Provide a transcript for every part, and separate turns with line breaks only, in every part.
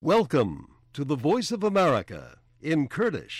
Welcome to the Voice of America in Kurdish.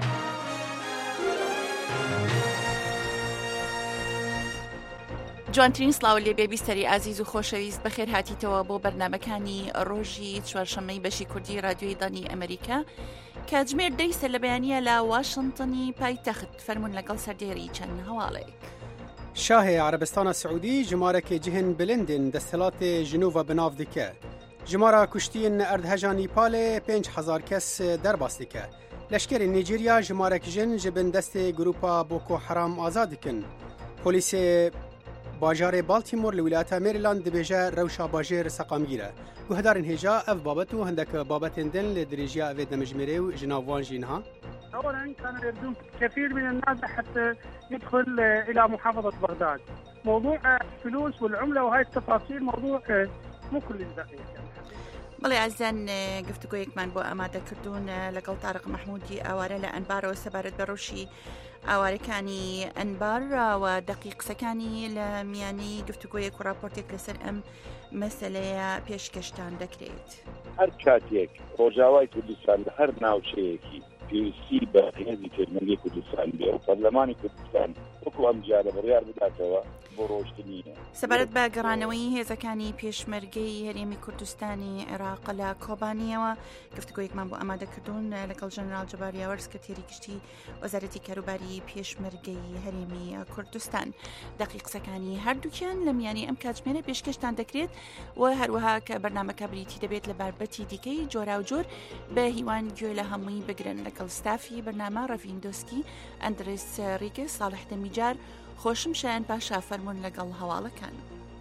جوانترین سلااو لێ بێبیستەری ئازیز و خۆشەویست بەخێر هاتیتەوە بۆ بەرنامەکانی ڕۆژی چوارشەممەی بەشی کوردی رادیۆی دانی ئەمریکا کە جمێر دەیسە لە بەیانیە لە واشنتنی پایتەخت فەرمونون لەگەڵ سەردێری چەند هەواڵێک.
شاهê Arabistana Siûdî ji marekê cihên bilindên desthilatê Jinûva binav dike. Ji mara kuştiyên erdheja Nîpalê 5,000 kes derbas dike. Leşkerê Nîjerya ji marek jin ji bin destê grûpa Boko Haram azad dikin. Polîsê bajarê Baltimore li Wilayeta Maryland dibêje rewşa bajêr seqamgîr e. Guhdarên hêja ev babet û hindek babetên din li dirêjiya evê demijmêrê û ji nav wan jî niha.
أولا كان يردون كثير من الناس حتى يدخل إلى محافظة بغداد. موضوع الفلوس والعملة وهاي التفاصيل موضوع مو كل دقيق.
بەڵێ ئازان گفتوگۆیەکمان بۆ ئامادەکردوون لەگەڵ تارق مەحموودی ئاوارە لە ئەنبارەوە سەبارەت بە ڕۆژی ئاوارەکانی ئەنبار و دەقیق قسەکانی لە میانەی گفتوگۆیەک و راپۆرتێک لەسەر ئەم مەسەلەیە پێشکەشتان دەکرێت.
هەر کاتێک ڕۆژاوای کوردستان لە هەر ناوچەیەکی پێویستی بە هێزی پێشمەرگەی کوردستان بێ و پەرلەمانی کوردستان وەکو ئەم جارە بڕیار بداتەوە بۆ ڕۆشتنیە.
سەبارەت بە گەڕانەوەی هێزەکانی پێشمەرگەی هەرێمی کوردستانی عێراق لە کۆبانیەوە گفتوگۆیەکمان بۆ ئامادەکردوون لەگەڵ ژەنەرال جەبار یاوەر سکرتێری گشتی وەزارەتی کاروباری پێشمەرگەی هەرێمی کوردستان. دەقیق قسەکانی هەردووکیان لە میانی ئەم کاتژمێرە پێشکەشتان دەکرێت و هەروەها کە بەرنامەکە بریتی دەبێت لە باربەتی دیکەی جۆرا و جۆر بە هیوان گوێ لە هەمووی بگرن لەگەڵ ستافی بەرنامە ڕەڤیندۆسکی ئەندرس ریگە ساڵح دەمیجار خۆشم شایان پاشا فەرمونون لەگەڵ هەواڵەکان.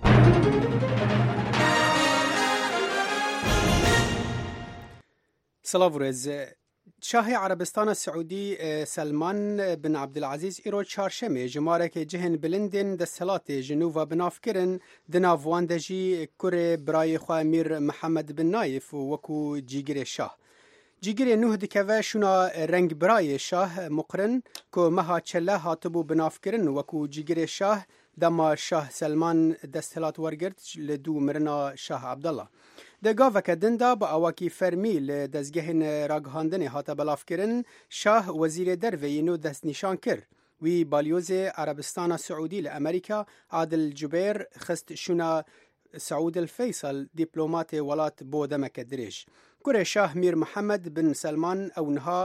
سلااو ورێز شاهê Arabistana Siûdî Selman bin Abdilezîz îro çarşemê ji marekê cihên bilindên desthilatê Jinûva binav kirin di nav wan de jî kurê birayê xwe Mîr Mihemed bin Nayif û wekû cîgirê şah. Cîgirê nûh dikeve şûna rengbirayê şah Muqrin ku meha çelle hatibû binavkirin wekû cîgirê şah dema Şah Selman desthilat wergirt li dû mirina Şah Abdullah. Di gaveke din de bi awakî fermî li dezgehên ragihandinê hate belavkirin, Şah wezîrê derveyî nû destnîşan kir. Wî balyozê Arabistana Siûdî li Amerîka Adil Cubeyr xist şûna Saûd el-Feysal dîplomatê welat bo demeke dirêj. Kurê Şah Mîr Mihemed bin Selman ew niha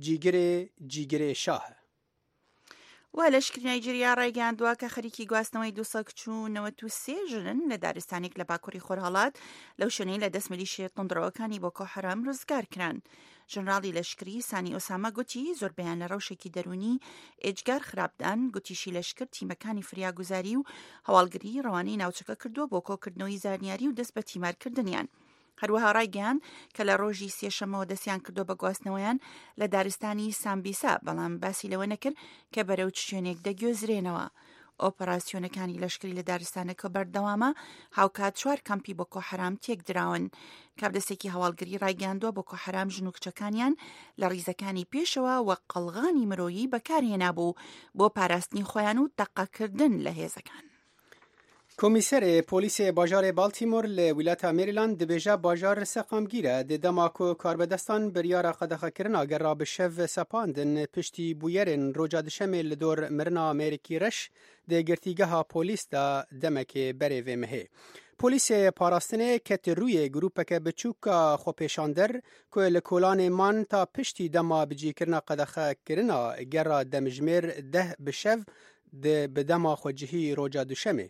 cîgirê şah e.
و لەشکری نایجێریا ڕایگەاندووە کە خەریکی گواستنەوەی 293 ژنن لە دارستانێک لە باکووری خۆرهەڵات لەو شوێنەی لە دەست میلیشیە تندڕەوەکانی بۆکۆ حەرام ڕزگار کران. ژنراڵی لەشکری سانی ئۆسامە گوتی زۆربیان لە ڕەوشێکی دەرونی ئێجگار خراپدان گوتیشی لەشکر تیمەکانی فریاگوزاری و هەواڵگری ڕەوانەی ناوچەکە کردووە بۆ کۆکردنەوەی زانیاری و دەست بە تیمارکردنیان. هەروەها ڕایگەیان کە لە ڕۆژی سێشەمەوە دەستیان کردو بە گواستنەوەیان لە دارستانی سامبیسا بەڵام باسی لەوە نەکرد کە بەرەو چ شوێنێک دەگوێزرێنەوە. ئۆپەراسیۆنەکانی لەشکری لە دارستانەکە بەردەوامە هاوکات 4 کەمپی بۆکۆ حەرام تێک دراون. کابدەستێکی هەواڵگری ڕایگەاندووە بۆکۆ حەرام ژن و کچەکانیان لە ڕیزەکانی پێشەوە وە قەڵغانی مرۆیی بەکارهێنابوو بۆ پاراستنی خۆیان و تەقەکردن لە هێزەکان.
Komîserê Polîsê bajarê Baltimore li Wilata Maryland dibêje bajar seqamgîr e di dema ku karbedestan biryara qedexekirina gera bi şev sepandin piştî bûyerên roja dişemê li dor mirina Amerîkî reş di girtîgeha polîs de demekê berê vê mihê. Polîsê parastinê keti rûyê grûpeke biçûka xwepêşander ku li kolanê man ta piştî dema bicîkirina qedexekirina gera demijmêr 10 bi şev bi dema xwecihî roja dişemê.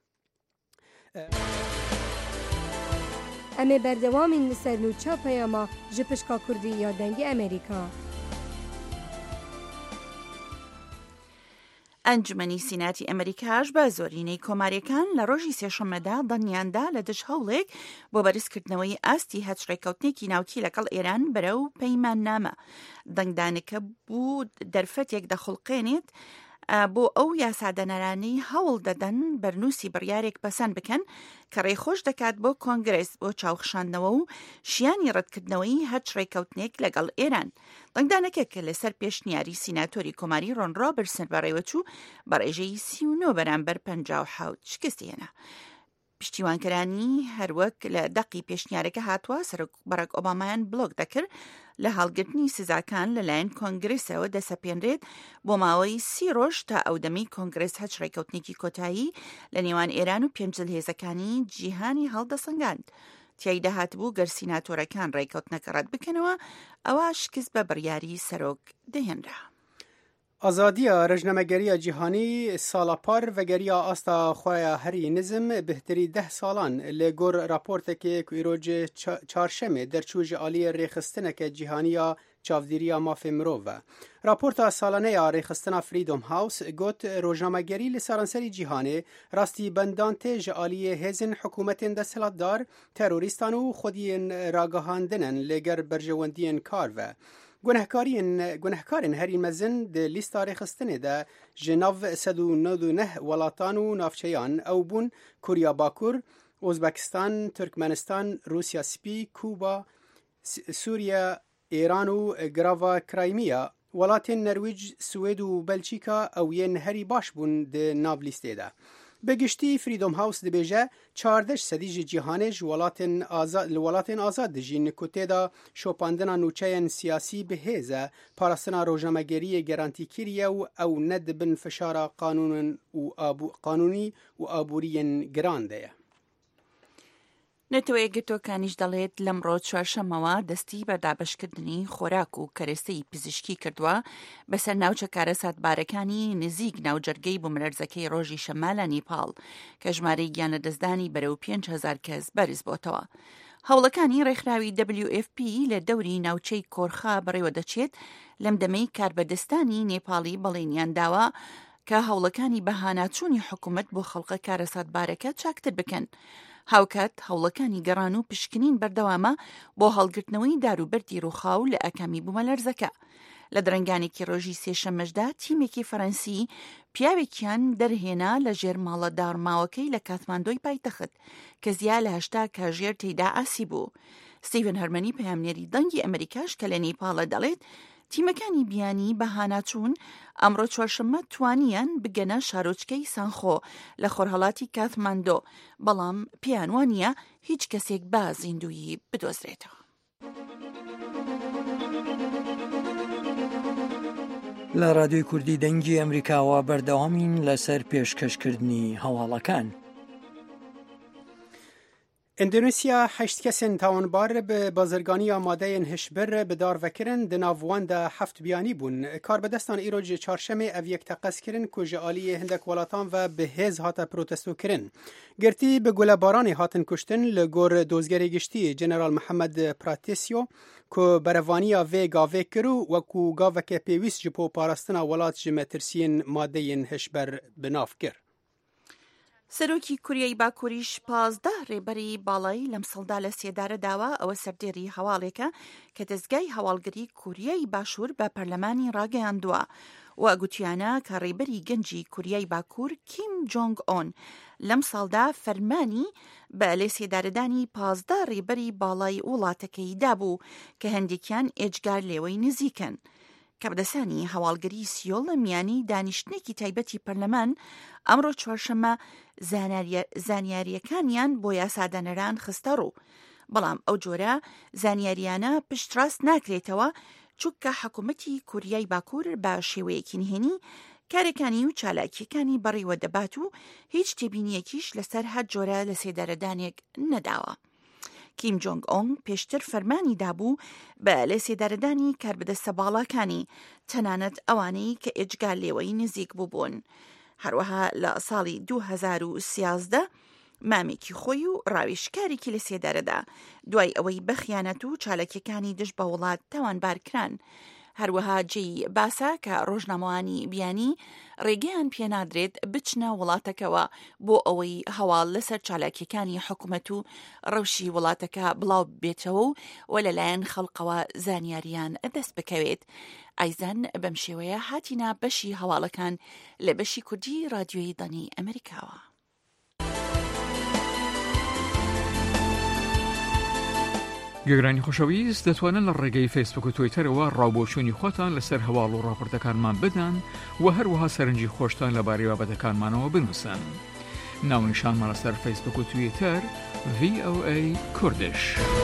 ئەمێ بەردەوامین لەسەر نووچە پەیاما ji pişka Kurdî ya dengê Amerîka.
ئەنجومەنی سیناتی ئەمریکاش بە زۆرینەی کۆماریەکان لە ڕۆژی سێشەممەدا دڵنیاندا لە دژ هەوڵێک بۆ بەرزکردنەوەی ئاستی هەچڕێکەوتنێکی ناوکی لەگەڵ ئێران بەرەو پەیماننامە. دەنگدانەکە بوو دەرفەتێک دەخڵقێنێت بۆ ئەو یاسادەنەرانەی هەوڵ دەدەن بەرنووسی بڕیارێک پەسەند بکەن کە ڕێخۆش دەکات بۆ کۆنگرس بۆ چاوخشاندنەوە و شیانی ڕەتکردنەوەی هەچ ڕێکەوتنێک لەگەڵ ئێران. دەنگدانەکێکە لەسەر پێشنیاری سیناتۆری کۆماری ڕۆن ڕۆبرتسن بەڕێوەچوو بە ڕێژەی 39 بەرامبەر 57 شکستی هێنا. پشتیوانکەرانی هەروەک لە دەقی پێشنیارەکە هاتووە سەرۆک بەراک ئۆبامایان بڵۆگ دەکرد لە هەڵگرتنی سزاکان لەلایەن کۆنگرێسەوە دەسەپێنرێت بۆ ماوەی 30 ڕۆژ تا ئەودەمی کۆنگرێس هەچ ڕێکەوتنێکی کۆتایی لە نێوان ئێران و پێنج هێزەکانی جیهانی هەڵدەسەنگاند. تیایدا هاتبوو گەر سیناتۆرەکان ڕێکەوتنەکە ڕەت بکەنەوە ئەوە شکست بە بڕیاری سەرۆک دەهێنرا.
آزادیا رژنمەگەریە جیهانی ساڵا پار vegeriya asta xweya herî nizm bihterî 10 salan lê gor raportekê ku îrojê çarşemê derçû ji aliyê rêxistineke cîhaniya çavdîriya mafê mirov ve. Raporta salaneya rêxistina Freedom House got rojnamegerî li seranserî cîhanê rastî bendan tê ji aliyê hêzên hikûmetên desthilatdar, terorîstan û xwediyên ragihandinin lêger berjewendiyên kar ve. Gunehkarên herî mezin di lîsta rêxistinê de ji nav 199 welatan û navçeyan ew bûn Kurya Bakur, Uzbekistan, Türkmenistan, Rusya Spî, Kuba, Sûriye, Îran û Girava Kraymiya. Welatên Nerwîj, Swêd û Belçîka ew yên herî baş bûn di nav lîstê de. Bi giştî Freedom House dibêje 14 sedî ji cîhanê ji welatên azad dijîn ku têda şopandina nûçeyên siyasî bi hêz e parastina rojnamegeriyê gerantî kiriye û ew nedibin fişara qanûnî û aboriyên giran de ye.
نەتەوە یەکگرتوەکانیش دەڵێت لەمڕۆ چوارشەمەوە دەستی بە دابشکردنی خۆراک و کەرەستەی پزیشکی کردووە بەسەر ناوچە کارە ساتبارەکانی نزیک ناوجەرگەی بوومەلەرزەکەی ڕۆژی شەمال لە نیپال کە ژمارەی گیانە دەستدانی بەرەو 5,000 کەس بەرز بۆتەوە. هەوڵەکانی ڕێکخراوی WFP لە دەوری ناوچەی کۆرخا بەڕێوە دەچێت لەم دەمەی کاربەدەستانی نێپاڵی بەڵێنیان داوە کە هەوڵەکانی بەهاناچوونی حکوومەت بۆ خەڵقە کارە ساتبارەکە چاکتر بکەن. هاوکات هەوڵەکانی گەڕان و پشکنین بەردەوامە بۆ هەڵگرتنەوەی داروبەردی ڕووخاو لە ئەکامی بوومەلەرزەکە. لە درەنگانێکی ڕۆژی سێشەمەشدا تیمێکی فەرەنسی پیاوێکیان دەرهێنا لە ژێر ماڵە دارماوەکەی لە کاتماندۆی پایتەخت کە زیا لە 80 کاژێر تێیدا ئاسی بوو. ستیڤن هەرمەنی پەیامنێری دەنگی ئەمریکاش کە لە نیپاڵە دەڵێت تیمەکانی بیانی بەهاناچوون ئەمڕۆ چوارشەممە توانیان بگەنە شارۆچکەی سانخۆ لە خۆرهەڵاتی کاتماندۆ، بەڵام پێیان وانە هیچ کەسێک با زیندویی بدۆزرێتەوە.
لە رادیۆی کوردی دەنگی ئەمریکاوە بەردەوامین لەسەر پێشکەشکردنی هەواڵەکان.
ئیندونیسیا 8 kesên tawanbar bi bazirganî amadeyên hişbir bi dar vekirin di nav wan de 7 biyanî bûn. Karbedestan îro ji çarşemê ev yek teqez kirin ku ji aliyê hindek welatan ve bi hêz hate protestokirin. Girtî bi gulebaranê hatin kuştin li gor dozgerê giştî General Mohamed Pratisyo ku berevaniya vê gavê kir û wekû gaveke pêwîst ji bo parastina welat ji metirsiyên madeyên hişber bi nav kir.
سەرۆکی کوریای باکووریش 15 ڕێبەری باڵایی لەم سەڵدا لە سێدارە داوە ئەوە سەردێری هەواڵێکە کە دەستگای هەواڵگری کوریای باشوور بە پەرلەمانی ڕاگەیاندووە و گوتیانە کە ڕێبەری گەنجی کوریای باکوور کیم جۆنگ ئۆن لەم ساڵدا فەرمانی بە لێ سێدارەدانی 15 ڕێبەری باڵای وڵاتەکەی دابوو کە هەندێکیان ئێجگار لێوەی نزیکن. کە بەدەسانی هەواڵگەری سیۆڵ لە میانی دانیشتنێکی تایبەتی پەرلەمان ئەمڕۆ چوارشەمە زانیاریەکانیان بۆ یاسادانەران خستە ڕوو. بەڵام ئەو جۆرە زانیاریانە پشتڕاست ناکرێتەوە چونکە حکوومەتی کوریای باکوور بە شێوەیەکی نهێنی کارەکانی و چالاکیەکانی بەڕێوە دەبات و هیچ تێبینیەکیش لەسەر هەر جۆرە لە سێدارەدانێک نەداوە. کیم جۆنگ ئۆنگ پێشتر فەرمانی دابوو بە لێ سێدارەدانی کاربەدەستە باڵاکانی تەنانەت ئەوانەی کە ئێجگار لێوەی نزیک بووبوون. هەروەها لە ساڵی 2013 مامێکی خۆی و ڕاوێژکارێکی لە سێدارەدا دوای ئەوەی بەخیانەت و چالاکیەکانی دژ بە وڵات تاوانبارکران. هەروەها جێی باسا کە ڕۆژنامەوانی بیانی ڕێگەیان پێنادرێت بچنە وڵاتەکەوە بۆ ئەوەی هەواڵ لەسەر چالاکیەکانی حکوومەت و ڕەوشی وڵاتەکە بڵاو بێتەوە و لەلایەن خەڵقەوە زانیاریان دەست بکەوێت. ئایزان بەم شێوەیە هاتینا بەشی هەواڵەکان لە بەشی کوردی رادیۆی دانی ئەمریکاوە.
گەگرانی خۆشەویست دەتوانن لە ڕێگەی فیسبوک و تویتەرەوە ڕاوبۆچوونی خۆتان لەسەر هەواڵ و ڕاپۆرتەکانمان بدەن و هەروەها سەرنجی خۆشتان لەبارەی بابەتەکانمانەوە بنووسن. ناونیشانمان لەسەر فیسبوک و تویتر VOA کوردش.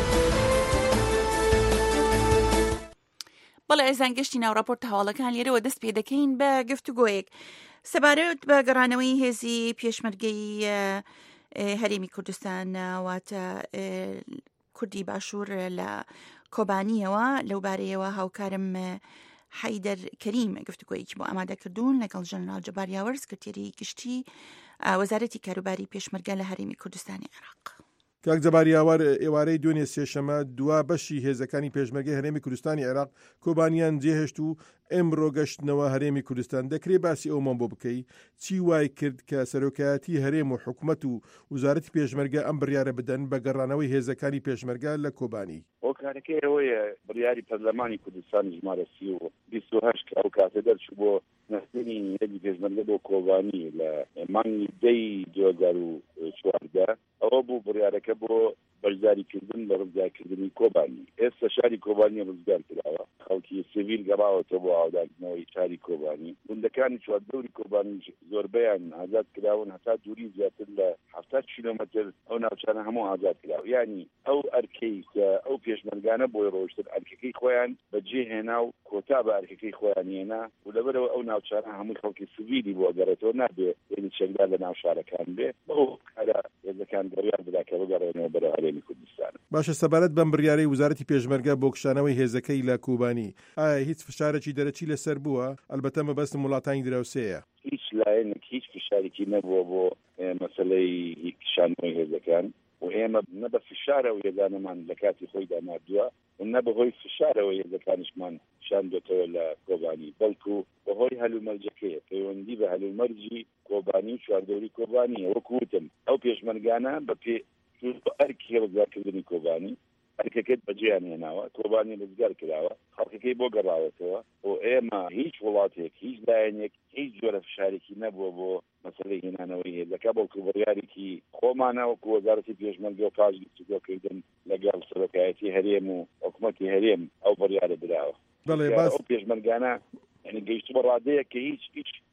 بەڵێ ئێزان گەشتی ناو راپۆرت هەواڵەکان لێرەوە دەست پێ دەکەین بە گفتوگۆیەک سەبارەت بە گەڕانەوەی هێزی پێشمەرگەی هەرێمی کوردستان واتە کوردی باشوور لە کۆبانیەوە لەو بارەیەوە هاوکارم حەیدەر کەریم گفتوگۆیەکی بۆ ئامادە کردوون لەگەڵ ژەنەرال جەبار یاوەر سکرتێری گشتی وەزارەتی کاروباری پێشمەرگە لە هەرێمی کوردستانی عێراق.
کاک جەبار یاوەر ئێوارەی دوێنێ سێشەمە دوا بەشی هێزەکانی پێشمەرگەی هەرێمی کوردستانی عێراق کۆبانیان جێهێشت و ئەمڕۆ گەشتنەوە هەرێمی کوردستان. دەکرێت باسی ئەومان بۆ بکەی چی وای کرد کە سەرۆکایەتی هەرێم و حکوومەت و وزارەتی پێشمەرگە ئەم بڕیارە بدەن بە گەڕانەوەی هێزەکانی پێشمەرگە لە کۆبانی؟
ئەو کارەکەی ئەوەیە بڕیاری پەرلەمانی کوردستان ژمارە 28 کە ئەو کاتە دەرچوو بۆ نەستنی هێزی پێشمەرگە بۆ کۆبانی لە مانگی 2014 ئەوە بوو بڕیارەکە بۆ بەشداریکردن لە ڕزگارکردنی کۆبانی. ئێستا شاری کۆبانی ڕزگار کراوە، خەڵکی سیڤیل گەڕاوەتەوە بۆ ئاوداردنەوەی شاری کۆبانی. گوندەکانی چواردەوری کۆبانی زۆربەیان ئازاد کراون، هەتا دووری زیاتر لە 70 کیلۆمەتر ئەو ناوچانە هەموو ئازاد کراوە. یعنی ئەو ئەرکەی کە ئەو پێشمەرگانە بۆی ڕۆشتن ئەرکەکەی خۆیان بەجێهێنا و کۆتا بە ئەرکەکەی خۆیان هێنا و لەبەرەوە ئەو ناوچانە هەموو خەڵکی سیڤیلی بۆ گەڕێتەوە نابێ یعنی چەکدار لە ناو شارەکان بێ بەو کارە هێزەکان بڕیار بدا کە بگەڕێنەوە بەرەو هەرێمی کوردستان.
باشە، سەبارەت بەم بڕیارەی وزارەتی پێشمەرگە بۆ کشانەوەی هێزەکەی لە کۆبانی ئایا هیچ فشارێکی دەرەچی لەسەر بووە؟ ئەلبەتە مەبەستم وڵاتانی دراوسەیە.
هیچ لایەنێک هیچ فشارێکی نەبووە بۆ مەسەلەی کشانەوەی هێزەکان و ئێمە نە بە فشارەوە هێزانەمان لە کاتی خۆیدا نردووە و نە بەهۆی فشارەوە هێزەکانیشمان شاندوێتەوە لە کۆبانی، بەڵکو بەهۆی هەلومەرجەکەیە پەیوەندی بە هەلومەرجی کۆبانی و چواردەوری کۆبانیە. وەکو وتم ئەو پێشمەرگانە بە ئەرکی ڕزگارکردنی کۆبانی ئەرکەکەت بەجێیان هێناوە، کۆبانی ڕزگار کراوە، خەڵکەکەی بۆ گەڕاوەتەوە و ئێمە هیچ وڵاتێک هیچ لایەنێک هیچ جۆرە فشارێکی نەبووە بۆ مەسەلەی هێنانەوەی هێزەکە، بەڵکو بڕیارێکی خۆمانەوە کە وەزارەتی پێشمەرگە و پاش گفتوگۆکردن لەگەڵ سەرۆکایەتی هەرێم و حکوومەتی هەرێم ئەو بڕیارە براوە. ئەو پێشمەرگانە یعنی گەیشتووە بە ڕادەیە کە هیچ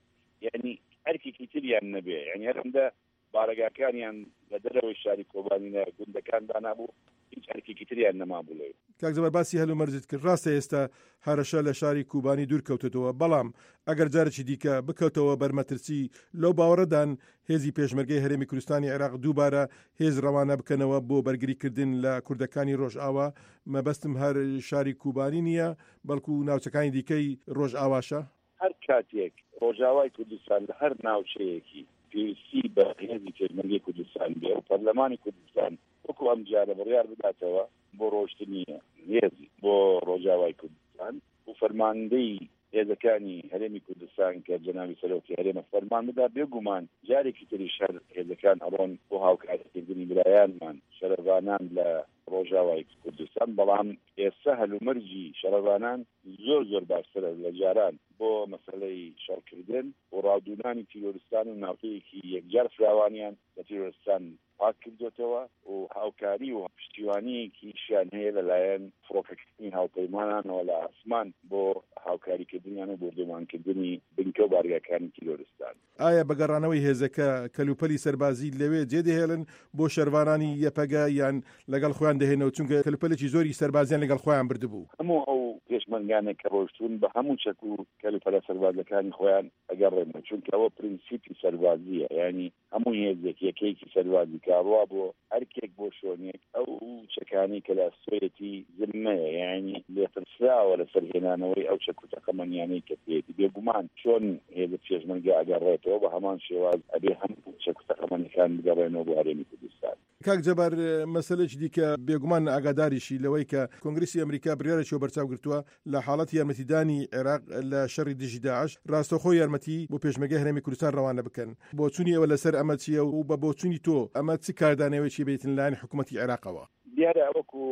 یعنی ئەرکێکی تریان نەبێ، یعنی هەرەمدە بارەگاکانیان لە دەرەوەی شاری کۆبانی لە گوندەکاندا نابوو، هیچ ئەرکێکی تریان نەمابوو.
کاک جەبار باسی هەلومەرجت کرد. ڕاستە ئێستا هەرەشە لە شاری کوبانی دوور کەوتێتەوە، بەڵام ئەگەر جارێکی دیکە بکەوتەوە بەرمەترسی لەو باوەڕەدان هێزی پێشمەرگەی هەرێمی کوردستانی عێراق دووبارە هێز ڕەوانە بکەنەوە بۆ بەرگریکردن لە کوردەکانی ڕۆژئاوا. مەبەستم هەر شاری کوبانی نییە بەڵکو ناوچەکانی دیکەی ڕۆژئاواشە.
هەر کاتێک ڕۆژئاوای کوردستان لە هەر ناوچەیەکی پێویستی بە هێزی پێشمەرگەی کوردستان بێ و پەرلەمانی کوردستان وەکو ئەم جارە بڕیار بداتەوە بۆ ڕۆشتنی هێزی بۆ ڕۆژئاوای کوردستان و فەرماندەی هێزەکانی هەرێمی کوردستان کە جەنابی سەرۆکی هەرێمە فەرمان بدا بێگومان جارێکی تری شەر هێزەکان ئەڕۆن بۆ هاوکاریکردنی برایانمان شەرەڤانان لە ڕۆژئاوای کوردستان، بەڵام ئێستا هەلومەرجی شەرەڤانان زۆر باشترە لە جاران بۆ مەسەلەی شەڕکردن و ڕاودونانی تیرۆریستان و ناوچەیەکی یەکجار فراوانیان لە تیرۆریستان پاک کردوێتەوە و هاوکاری و پشتیوانیەکیشیان هەیە لەلایەن فڕۆکەکردنی هاوپەیمانانەوە لە ئاسمان بۆ هاوکاریکردنیان و بردومانکردنی بنکە و بارگاکانی تیرۆریستان.
ئایا بەگەڕانەوەی هێزەکە کەلوپەلی سەربازی لەوێ جێدەهێڵن بۆ شەروانانی یەپەگە یان لەگەڵ خۆیان دەهێنەوە، چونکە کەلوپەلێکی زۆری سەربازیان لەگەڵ خۆیان بردبوو؟
هەموو ئەو پێشمەرگانێک کە ڕۆشتون بە هەموو چەک و کەلوپەلە سەربازەکانی خۆیان ئەگەڕێنەوە، چونکە ئەوە پرینسیپی سەربازیە، یعنی هەموو هێزێک یەکەیەکی سەربازی کاڕوا بۆ هەرکێک بۆ شۆنێک ئەو چەکانی کە لە سوێتی زممەیە، یعنی لێترسراوە لەسەر هێنانەوەی ئەو چەک و تەقەمەنیانەی کە پێێتی بێگومان چۆن هێزە پێشمەرگە ئەگەڕێتەوە بە هەمان شێواز ئەبێ هەموو چەک و تەقەمەنیەکان بگەڕێنەوە بۆ هەرێمی کوردستان.
کاک جەبار مەسەلێکی دیکە بێگومان ئاگاداریشی لەوەی کە کۆنگرسی ئەمریکا بڕیارێکی بەرچاو گرتووە لە حاڵەتی یارمەتیدانی عێراق لە شەڕی دژی داعش ڕاستەوخۆ یارمەتی بۆ پێشمەرگەی هەرێمی کوردستان ڕەوانە بکەن. بۆچوونی ئەوە لەسەر ئەمە چییە و بە بۆچوونی تۆ ئەمە چ کاردانەوەیکی بێتن لایەن حکوومەتی عێراقەوە؟
دیارە ئەوەکو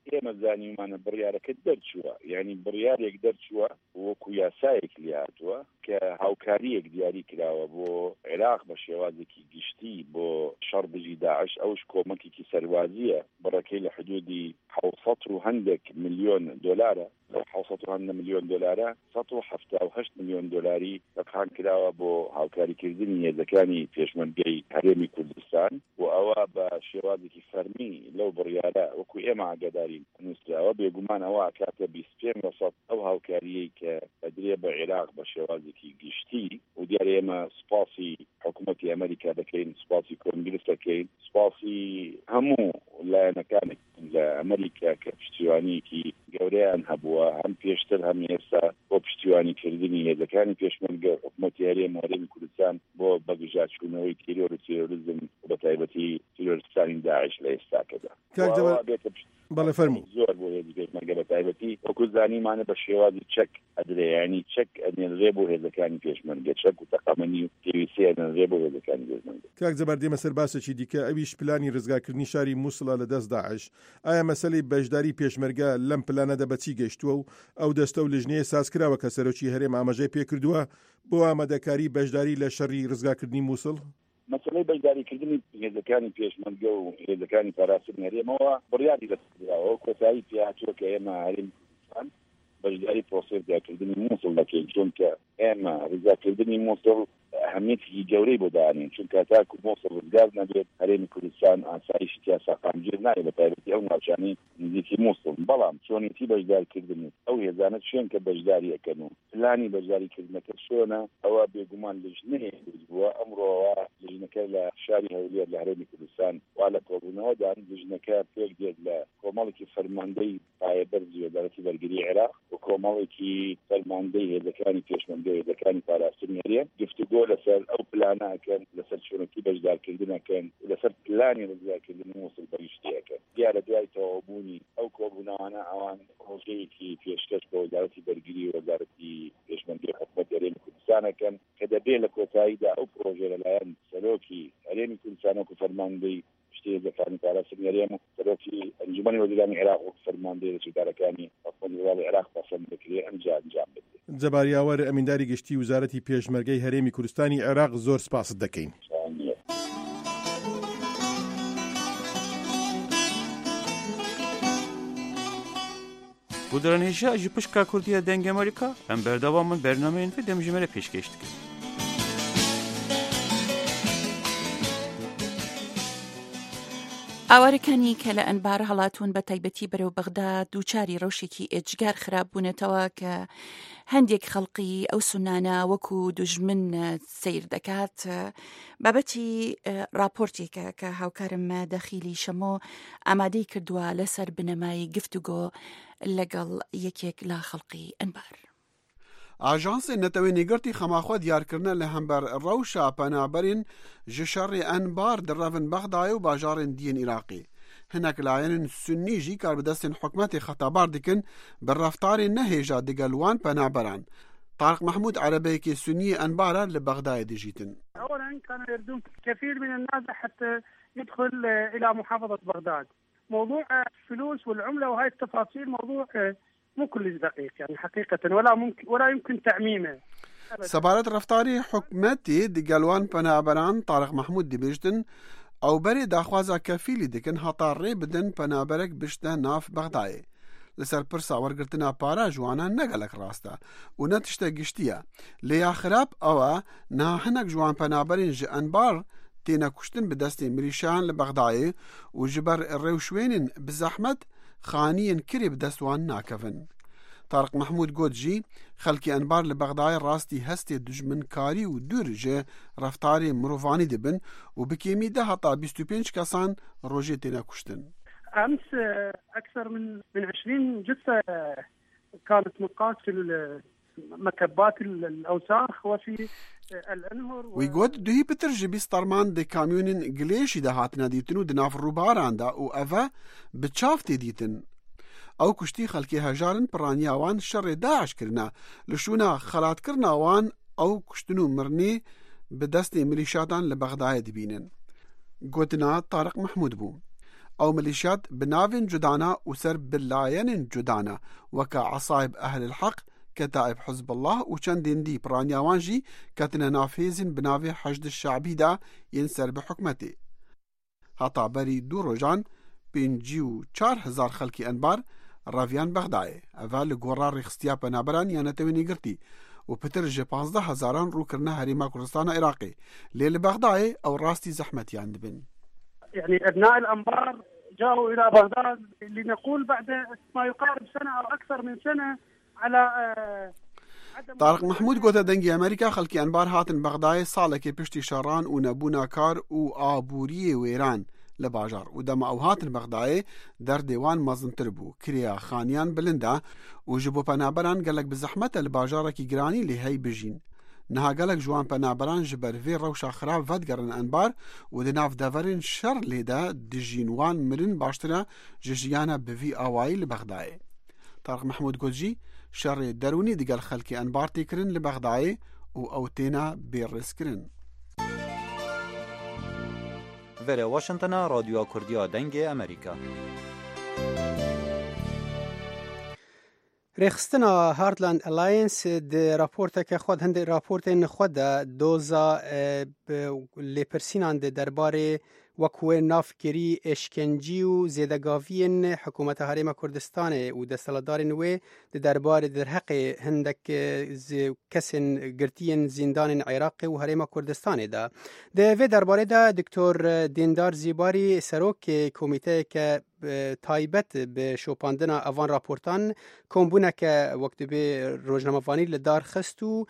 ئێمە زانیمانە بڕیارەکە دەرچووە، یعنی بڕیارێک دەرچووە وەکو یاسایەک لاتووە کە هاوکاریەک دیاری کراوە بۆ عێراق بە شێوازێکی گشتی بۆ شەڕ دژی داعش. ئەوش کۆمەکێکی سەروازیە بڕەکەی لە حدودی 700 ملیۆن دۆلارە. 700 ملیۆن دۆلارە 178 ملیۆن دۆلاری ڕقام کراوە بۆ هاوکاریکردنی هێزەکانی پێشمەرگەی هەرێمی کوردستان و ئەوە بە شێوازێکی فەرمی لەو بڕیارە وەکو ئێمە ئاگادارین نووسراوە. بێگومان ئەوە کاتە 25% ئەو هاوکاریەی کە ئەدرێ بە عێراق بە شێوازێکی گشتی و دیارە ئێمە سپاسی حکوومەتی ئەمریکا دەکەین، سپاسی کۆنگرس دەکەین، سپاسی هەموو لایەنەکانێک لە ئەمریکا کە پشتیوانیەکی گەورەیان هەبووە هەم پێشتر هەم ئێستا بۆ پشتیوانیکردنی هێزەکانی پێشمەرگە حکوومەتی هەرێمی کوردستان بۆ بەگژاچوونەوەی تیرۆر و تیرۆریزم و بە تایبەتی تیرۆریستانی داعش لە ئێستاکەدا.
بەڵێ فەرموو
زۆر بۆ هێزی پێشمەرگە بە تایبەتی وەکو زانیمانە بە شێوازی چەک ئەدرێ، ینی چەک ئەدێنرێ بۆ هێزەکانی پێشمەرگە، چەک و تەقەمەنی و پێویستی ئەدێنرێ بۆ هێزەکانی پێشمەرگە.
کاک جەبار دێمە سەر باسێکی دیکە، ئەویش پلانی ڕزگارکردنی شاری مووسڵە لە دەست داعش. ئایا مەسەلەی بەشداری پێشمەرگە لەم پلانەدا بەچی گەشتووە و ئەو دەستە و لژنەیە سازکراوە کە سەرۆکی هەرێم ئاماژەی پێکردووە بۆ ئامادەکاری بەشداری لە شەڕی ڕزگارکردنی مووسڵ؟
مەسەلەی بەشداریکردنی هێزەکانی پێشمەرگە و هێزەکانی پاراستنی هەرێمەوە بڕیاری دەستکراوە کۆتایی پێهاتووە کە ئێمە هەرێمی کوردستان بەشداری پرۆسەی ڕزگارکردنی مووسڵ دەکەین، چونکە ئێمە ڕزگارکردنی مووسڵ ئەهەمیەتێکی گەورەی بۆ دانین، چونکە تاکو مووسڵ ڕزگار نەبێت هەرێمی کوردستان ئاسایشی ساقامگیر نایە بە تایبەتی ئەو ناوچانەی نزیکی مووسڵ. بەڵام چۆنیتی بەشدارکردنی ئەو هێزانە چێن کە بەشداری ئەکەن و پلانی بەشداریکردنەکە چۆنە ئەوە بێگومان لژنەیە بووە. ئەمڕۆوە لژنەکە لە شاری هەولێر لە هەرێمی کوردستان وا لە کۆبوونەوەدان لژنەکە پێک دێت لە کۆمەڵێکی فەرماندەی پایەبەرزی وەزارەتی بەرگری عێراق و کۆمەڵێکی فەرماندەی هێزەکانی پێشمەرگە هێزەکانی پاراستنی هەرێم گفتوگۆ لەسەر ئەو پلانەکەن، لەسەر چۆنەتی بەشدارکردنەکەن و لەسەر پلانی ڕزگارکردنی مووسڵ بەگشتیەکەن. دیارە دوای تەواوبوونی ئەو کۆبوونەوانە ئەوان ڕۆژەیەکی پێشکەش بە وەزارەتی بەرگری و وەزارەتی پێشمەرگەی حکوومەتی هەرێمی کوردستانەکەن کە دەبێت لە کۆتاییدا ئەو پرۆژە لەلایەن سەرۆکی هەرێمی کوردستان وەکو فەرماندەی هێزەکانی پاراستنی هەرێم و سەرۆکی ئەنجومەنی وەزیرانی عێراق وەکو فەرماندەی رەچەدارەکانی حکوومەتی عێراق پەسەند بکرێ ئەنجام بدرێت.
جەباریاوەر ئەمینداری گشتی وزارەتی پێشمەرگەی هەرێمی کوردستانی عێراق زۆر سپاست دەکەین.
بودرانێژە ji pişka Kurdiya deng Amerîka em berdava min bernameyên vê demjimêre pêşkêş dikin.
ئاوارەکانی کە لە ئەنبار هەڵاتون بە تایبەتی بەرەو بەغدا دووچاری ڕەوشێکی ئێجگار خراپ بوونەتەوە کە هەندێک خەڵقی ئەو سونانە وەکو دوژمن سیر دەکات. بابەتی راپۆرتێکە کە هاوکارم دەخیلی شەمۆ ئامادەی کردووە لەسەر بنەمای گفتوگۆ لەگەڵ یەکێک لە خەڵقی ئەنبار.
ئاژانسێ نەتەوەی خەماخوا دیارکردنە لە هەمبەر ڕەوشە پەنابەرین ji şerê enbar direvin Bexdayê û bajarên diyên Iraqê. Hinek layên Sunnî jî kar bi destên hikûmetê xetebar dikin bi reftarê nehêja digel wan penaberan. طارق محمود عربيكي سني أنبارا لبغداد ديجيتن.
أولا كان يردون كثير من الناس حتى يدخل إلى محافظة بغداد. موضوع الفلوس والعملة وهاي التفاصيل موضوع مو كلش دقيق يعني حقيقة ولا يمكن تعميمه.
سبارت رفتاري حكومتي دقلوان پنابران طارق محمود ديبيجتن او بري داخوازا كفيلي دكن هطاري بدن پنابرك بشتا ناف بغداي. لسر پرسا ورگرتنا پارا جوانا نگلک راستا و نتشتا گشتیا لیا خراب اوا ناهنک جوان پنابرین جي انبار تينا كشتن بدستي مريشان لبغداي و جبر الروشوين بزحمت خانيين كري بدستوان ناكفن. طارق محمود گوتجی خلکی انبار لبغداي راستي هستي دجمن كاري و درجه رفتاري مروفاني دبن و بكيمي ده حتى 25 كسان روجي تينا كشتن.
أمس أكثر من 20 جثة كانت مقاس في مكبات الأوساخ وفي الأنهر
ويقول دهي بترجي بيسترمان دي كاميونين قليشي ده هاتنا ديتن و دناف الروباران ده و أفا بتشافتي ديتن او كشتي خلقي هجارن برانيا وان شر داعش كرنا لشونا خلات كرنا وان او كشتنو مرني بدستي مليشاتان لبغداد دبينن. قوتنا طارق محمود بو أو ميليشيات بناوين جدانا وسر بلاين جدانا وكا عصائب أهل الحق كتائب حزب الله وچندين دي برانياوانجي كاتنا نافيزين بناوي حشد الشعبي دا ينسر بحكمتي هاتا بري دو روجان 54,000 خلقي أنبار رافيان بغداي أفال قرار رخصتيا بنابران يانتويني قرتي وبتر جي 15,000 روكرنا هريما كردستان عراقي ليل بغداي أو راستي زحمتي عند بن.
يعني أبناء الأنبار جاءوا إلى بغداد لنقول بعد ما يقارب سنة أو أكثر من سنة على
طارق محمود قوتا دنگي أمريكا خلقي أنبار هاتن بغداي صالكي بشتي شاران ونبونا كار وآبوري ويران لباجار ودما او هاتن بغداي در ديوان مازنتر بو كريا خانيان بلندا وجبو پنابران قالك بزحمته الباجارة كي جراني لهي بجين نها قالك جوان پنابران جبر في روشا خراب فدقرن انبار ودناف دافرن شر ليدا دجينوان مرن باشترا جيجيانا بفي اواي لبغداي. طارق محمود قوجي شر دروني دقال خلقي انبار تيكرن لبغداي واوتينا بيرسكرن.
وره واشنطن رادیو کردیا دنگ امریکا.
رخصتنا هارتلاند الاینس د راپورت که خود هند راپورت خود دوزا لپرسینان د درباره وکوه نافگیری اشکنجی و زیدگاوین حکومت حریم کردستان و دستالدارین و درباره در حق هندک کسین گرتین زندان عراق و حریم کردستان ده و درباره ده دکتر دیندار زیباری سروک کمیته که تایبت به شوپاندنا اوان راپورتان کمبونه که وقت به روزنامه‌وانی لدار خستو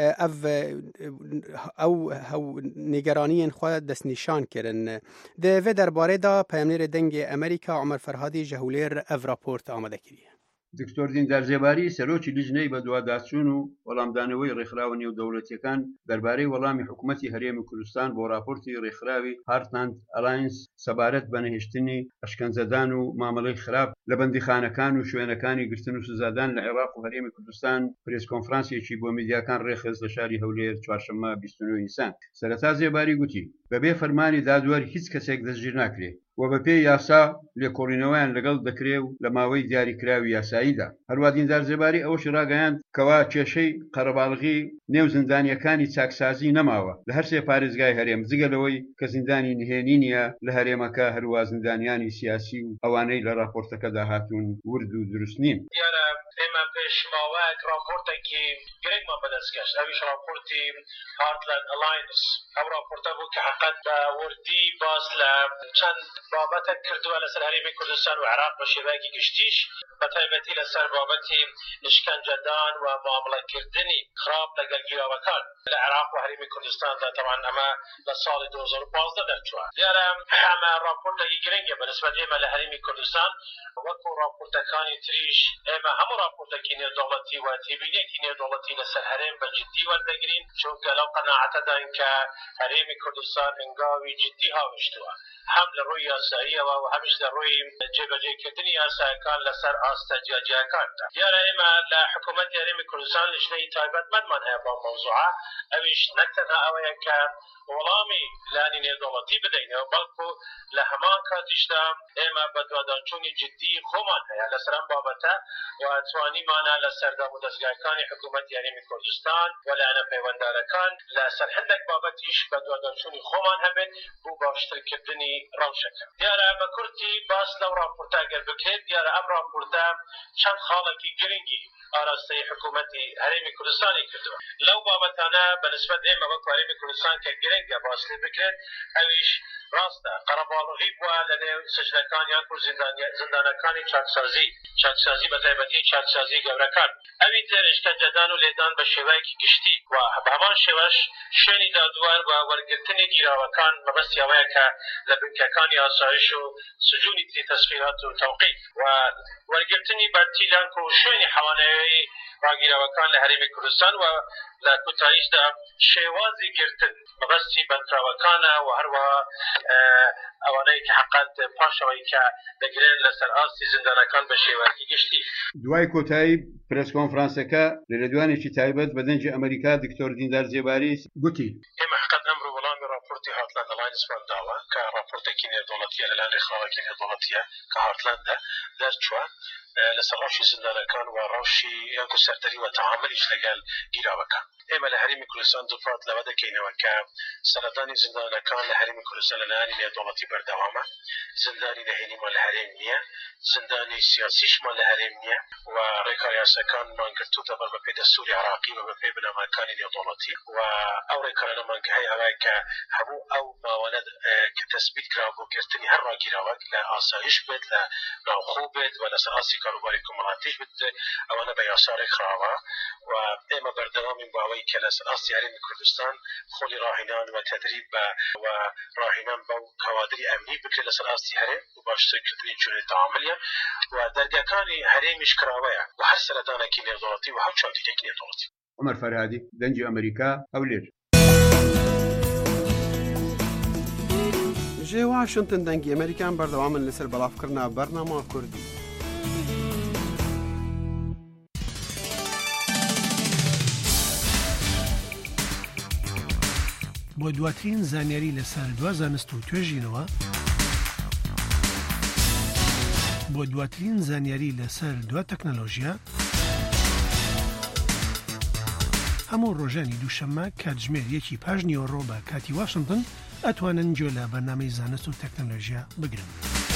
او نگرانی خود دست نشان کردن ده و درباره دا پیامنیر دنگ امریکا عمر فرهادی جهولیر او راپورت آماده کردی.
دکتۆر دیندار زێباری سەرۆکی لیژنەی بە دوواداچوون و وەڵامدانەوەی ڕێکخراوە نێودەوڵەتیەکان دەربارەی وەڵامی حکوومەتی هەرێمی کوردستان بۆ راپۆرتی ڕێکخراوی هارتلاند ئەلاینس سەبارەت بە نەهێشتنی ئەشکەنجەدان و مامەڵەی خراپ لە بەندیخانەکان و شوێنەکانی گرتن و سزادان لە عێراق و هەرێمی کوردستان پرێس کۆنفرانسێکی بۆ میدیاکان ڕێخست لە شاری هەولێر چوارشەممە 29 نیسان. سەرەتا زێباری گوتی بەبێ فەرمانی دادوەر هیچ کەسێک دەستگیر ناکرێت و بەپێی یاسا لێکۆڵینەوەیان لەگەڵ دەکرێ و لە ماوەی دیاریکراوی یاساییدا. هەروە دیندار زێباری ئەوەش ڕاگەیاند کەوا کێشەی قەرەباڵغی نێو زیندانیەکانی چاکسازی نەماوە لە هەر سێ پارێزگای هەرێم جگەلەوەی کە زیندانی نهێنی نییە لە هەرێمەکە هەروە زیندانیانی سیاسی و ئەوانەی لە راپۆرتەکەدا هاتوون ورد و دروست نین.
ئێمە پێشماوەیەک راپۆرتێکی گرنگمان بەدەستگەشت ئەویش راپۆرتی هارتلاند ئەلاینس ئەو راپۆرتە بوو کە حەقەت بە وردی باس لە چەند بابەتە کردووە لەسەر هەرێمی کوردستان و عێراق بە شێوەیەکی گشتیش بە تایبەتی لەسەر بابەتی نیشکەنجەدان و معاملەکردنی خراپ لەگەڵ گیراوەکان لە عێراق و هەرێمی کوردستاندا تەمان ئەمە لە ساڵی 2015 دەرچووە. دیارە ئەمە راپۆرتێکی گرنگە بەنسبەت ئێمە لە هەرێمی کوردستان وەکو راپۆرتەکانی تریش ئێمە هەموو راپۆرتێکی نێودەوڵەتی و تێبینیەکی نێودەوڵەتی لەسەر هەرێم بە جددی وەردەگرین چونکە لەو قەناعەتەدان کە هەرێمی کوردستان هەنگاوی جددی هاوشتووە هەم لە ڕووی یاساییەوە و هەمیش لە ڕووی جێبەجێکردنی یاسایەکان لەسەر ئاستە جیاجیەکاندا. دیارە ئێمە لە حکوومەتی هەرێمی کوردستان لیژنەی تایبەتمەندمان هەیە بەو مەوزوعە ئەویش نەک تەنها ئەوەیە کە وەڵامی لانی نێودەوڵەتی بدەینەوە بەڵکو لە هەمان کاتیشدا ئێمە بە دوواداچوونی جددی خۆمان هەیە لەسەر ئەم بابەتە و توانیمانە لە سەردام و دەستگاکانی حکوومەتی هەرێمی کوردستان و لایەنە پەیوەنددارەکان لەسەر هەندێک بابەتیش بە دوواداچوونی خۆمان هەبێت بۆ باشترکردنی ڕەوشەکە. دیارە بە کورتی باس لەو راپۆرتە گەر بکرێت دیارە ئەم راپۆرتە چەند خاڵێکی گرنگی ئاراستەی حکوومەتی هەرێمی کوردستانی کردووە. لەو بابەتانە بەنسبەت ئێمە وەکو هەرێمی کوردستان کە گرنگە باس لێ بکرێت ئەویش ڕاستە قەرەباڵغی بووە لە نێو سەجنەکان یان زیندانەکانی چاکسازی بە تایبەتی چاکسازی گەورەکان ئەوی تر ئشکەنجەدان و لێدان بە شێوەیەکی گشتی و بە هەمان شێوەش شوێنی دادوەر و وەرگرتنی گیراوەکان مەبەستی ئەوەیە کە لە بنکەکانی ئاسایش و سجوونی تری تەسخیرات و تەوقیف و وەرگرتنی بەرتیلانک و شوێنی حەوانەوەی ڕاگیراوەکان لە هەرێمی کوردستان و لە کوتاییشدا شێوازی گرتن مەبەستی بەندراوەکانە و هەروەها ئەوانەی کە حەقەت پاشەوەی کە دەگرێن لەسەر ئاستی زیندانەکان بە شێوەیەکی گشتی.
دوای کۆتایی پرس کۆنفرانسەکە لە لێدوانێکی تایبەت بە دەنجی ئەمریکا دکتۆر دیندار زێباری گوتی
ئێمە حەقەت ئەمڕۆ وەڵامی راپۆرتی هارتلاند ئەلاینسمان داوە کە راپۆرتێکی کی نێردوڵەتیە لەلایەن ڕێکخراوەکی نێردوڵەتیە کە هارتلەندە دەرچووە لەسەر ڕەوشی زیندانەکان و ڕەوشی یانکو سەردەری و تەعاملیش لەگەڵ گیراوەکان. ئێمە لە هەرێمی کوردستان دووپات لەوە دەکەینەوە کە سەردانی زیندانەکان لە هەرێمی کوردستان لەلایەنی نێردوڵەتی بەردەوامە، زیندانی نهێنیمان لە هەرێم نییە، زیندانی سیاسیشمان لە هەرێم نییە و ڕێکار یاساکانمان گرتوتە بەر بەپێی دەستوری عراقی و بەپێی بنەماکانی نێردوڵەتی و ئەو ڕێکارانەمان کە هەیە ئەوەیە کە هەموو ئەو ماوانە کە تەسبیت کراوە بۆ گرتنی هەر ڕاگیراوەک لە ئاسایش بێت، لە ناوخۆ بێت و لەسەر ئاسی کاروباری کۆمەڵاتیش بێت، ئەوانە بە یاسا ڕێکخراوە و ئێمە بەردەوامین بۆ ئەوەی کە لەسەر ئاستی هەرێمی کوردستان خۆلی ڕاهێنان و تەدریب و ڕاهێنان بەو کەوادری ئەمنی بکرێت لەسەر ئاستی هەرێم و باشترکردنی جوێ تەعاملیە و دەرگاکانی هەرێمیش کراوەیە و هەر سەردانێکی نێردوڵەتی و هەر چاودێرێکی نێردوڵەتی.
عمر فەرهادی، دەنگی ئەمریکا، هەولێر.
ژێ واشنتن دەنگی ئەمریکان بەردەوامن لەسەر بەڵافکردنا بەرنامە کوردی.
بۆ دواترین زانیاری لەسەر دوا زانست و توێژینەوە، بۆ دواترین زانیاری لەسەر دوا تەکنەلۆژیا، هەموو ڕۆژانی دووشەممە کاتژمێر 1 پاش نیوەڕۆ بە کاتی واشنتن ئەتوانن گوێ لە بەرنامەی زانست و تەکنەلۆژیا بگرن.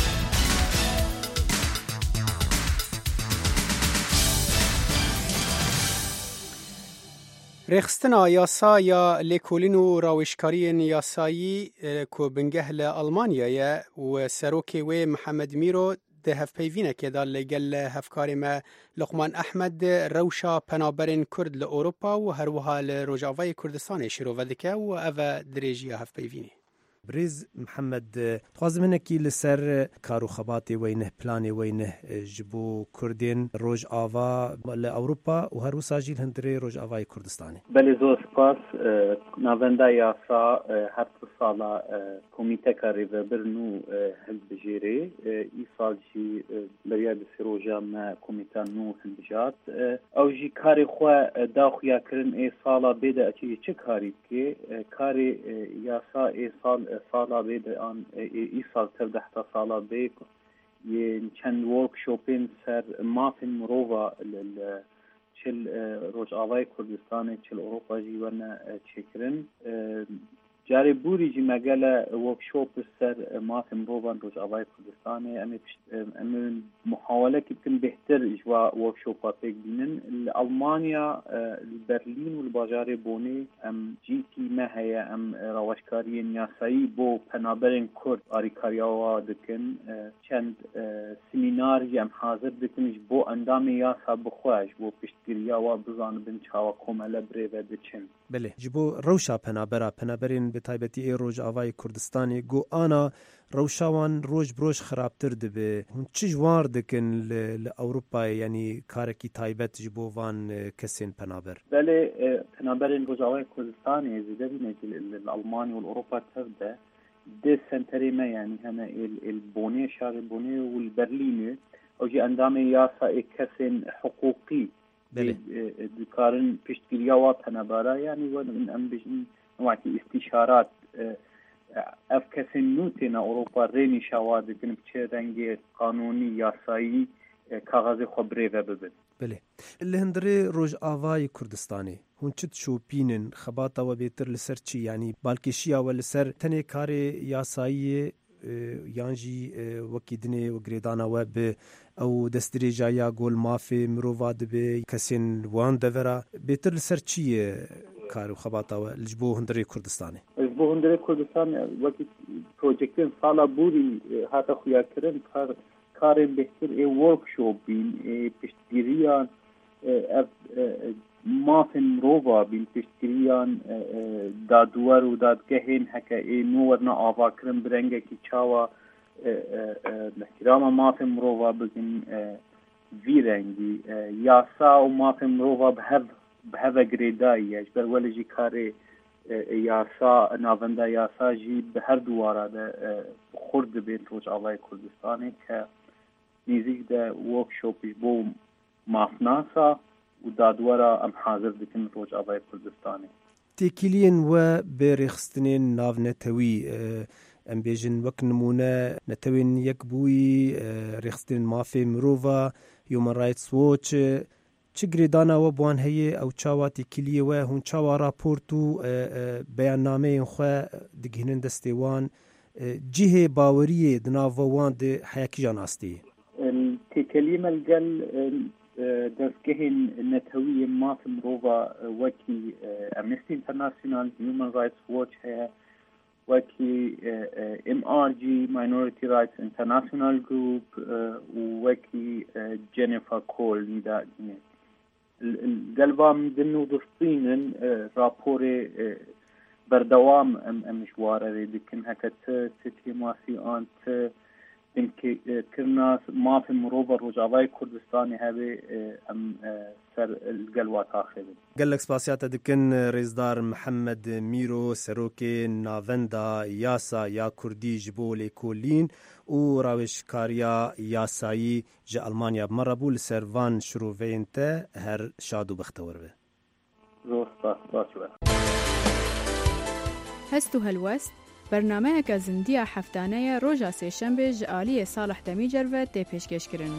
ڕێخستنا یاسا یا لێکۆلین و ڕاوێژکاریên یاسایی کۆ بنگەه لە ئەڵمانیایە و سەرۆکێ wê محەممەد میرۆ di hevpeyvînekê da lêgel hevkarê me Luqman Ehmed rewşa penaberên Kurd li Ewropa û herwiha li Rojavayê Kurdistanê şîrove dike û ev e dirêjiya hevpeyvînê.
برێز محەممەد خوازم هەنێکی لەسەر کار و خەباتێ وەینە پلانێ وەینە ji بۆ کوردێن ڕۆژئاوا لە ئەوروپا و هەروساژی هەندرێ ڕۆژئاوای کوردستانی.
بەێ زۆر سپاس. ناوەندا یاسا هەر ساڵا کۆمیتەکە ڕێڤەبرن و هەلبژێرێ ئیساڵجی بەریا بەسێ ڕۆژە مە کۆمیتان و هەلبژات ئەو ژی کارێ خوا داخویاکردن ئێ ساڵا بێدە ئەچی چه کاری بکێ کارێ یاسا ئێ ساڵا بێدە ئان ئیساڵ تر دەحتا ساڵا بێ چەند وەرکشۆپێن سەر مافن مرۆڤە چل ڕۆژئاوای کوردستانی چل ئەوروپا جیوەنە چێکردن جارێ بوریجی مەگەلە وەرکشۆپ سەر مافن مرۆڤان ڕۆژئاوای کوردستانی ئەم محاولەکی بکن بهتر ژوا وەرکشۆپا پێک بینن لە ئەڵمانیا بەرلین و باژارێ بۆنێ ئەم جیتی مە هەیە ئەم ڕاوەشکاریên یاسایی بۆ پەنابەرên کورد ئاریکاریاوا دکن چەند سمیناری ئەم حاضر دکنش بۆ ئەندامی یاسا بخواش بۆ پشتگیریاوا بزانبن چاوە کۆمەلە برێڤە دچن.
بله ji bo rewşa penaberên bi taybetî ê Rojavayê Kurdistanê got ana rewşa wan roj bi roj xirabtir dibe hûn çi ji wan dikin li Ewropayê yanî karekî taybet ji bo van kesên penaber.
Belê penaberên Rojavayê Kurdistanê zêde bîne li Almanya û Ewropa tev de dê senterê me yanî hene êl bonê şarê bonê û li Berlînê ew jî endamê yasa ê kesên hiqûqî دکارن پشتگیریا و پنابارا یعنی و ام بجن وقتی استشارات اف کسی نوتین اروپا رینی شواد کنم چه رنگی قانونی یاسایی کاغذ خبری و ببین.
بله. لهندره روج‌آوای کردستانی هون چت شوپینن خباتا و بیتر لسر چی یعنی بالکشیا و لسر تنه کار یاسایی یانجی وکیدنی و گریدانا و به او دستریجایا گل مافی مرواد به کسین وان دورا بیتر لسر چیه کارو خباتا و لجبو هندری کردستانی
لجبو هندری کردستان وقتی پروژکتین سالا بوری هاتا خویا کرن کارن بهتر ای ورکشوپ بین پشتگیریان مافن مرووا بین پشتگیریان دادوار و دادگهین هکا ای نورنا آوا کرن برنگه کی چاوا احترام مافن مرووا بگن وی رنگی یاسا و مافن مرووا به هوا گریدایی اجبر ولی جی کاری یاسا ناونده یاسا جی به هر دواره ده خورد بین روج‌آوای کردستانی که نزدیک ده ورکشوپش بو مافناسا و دادوارا ام حاضر دکن روج‌آوای کردستانی
تکیلین و برخستنین ناونتوی ئەم بێژن وەک نمونە نەتەوێن یەک بووی ڕێخستن مافێ مرۆڤە Human Rights Watch چ گرێدانەوە بوان هەیە ئەو چاواتی کلیەوە هون چاوا راپۆرت و بەیاننامەیەن خۆ دگهێنن دەستێوان جهێ باوەریە دناڤەوان دە حەیەکیژان ئاستی
تێکەلیمە لەگەل دەستگەهێن نەتەویە مافی مرۆڤە وەکی Amnesty International Human Rights Watch هەیە وەکی MRG Minority Rights International Group وەکی Jennifer Cole نیدادینێ گەلبام دن و دستینن راپۆرێ بەردەوام ئەم مشوارەرێ دکن هەکە تێماسی ئان کرنا مافی مرۆڤە ڕۆژاوای کوردستانی هەبێ ئەم سەر گەلوا تاخێبن
گەلێک سپاسیاتە دکن ڕێزدار محەممەد میرۆ سەرۆکێ ناڤەندا یاسا یا کوردی ji بۆ لێکۆلین û rawêjkariya yasayî ji Almanya bimara bû li ser van şiroveyên te her şad û bextewar be.
هەست و هەلوەست بەرنامەیەکە زیندیە هەفتانەیە ڕۆژە سێشەمبێ ji aliyê Salih Demîcerve tê pêşkêşkirin.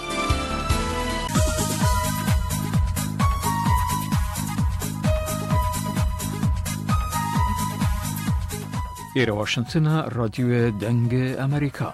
ئێرە واشنگتنە رادیۆ دەنگە ئەمریکا.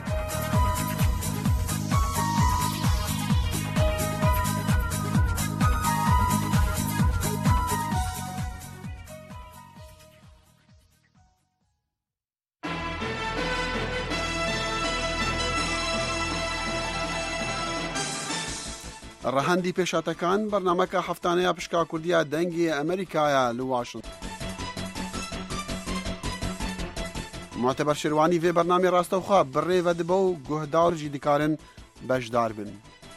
ڕەهەندی پێشاتەکان بەرنامەکە هەفتانەیە پشکا کوردیە دەنگی ئەمریکایە لە واشنگتن. معتبر شێروانی vê bernamê rastexwe birrê vedibe û guhdar jî dikarin bejdar bin.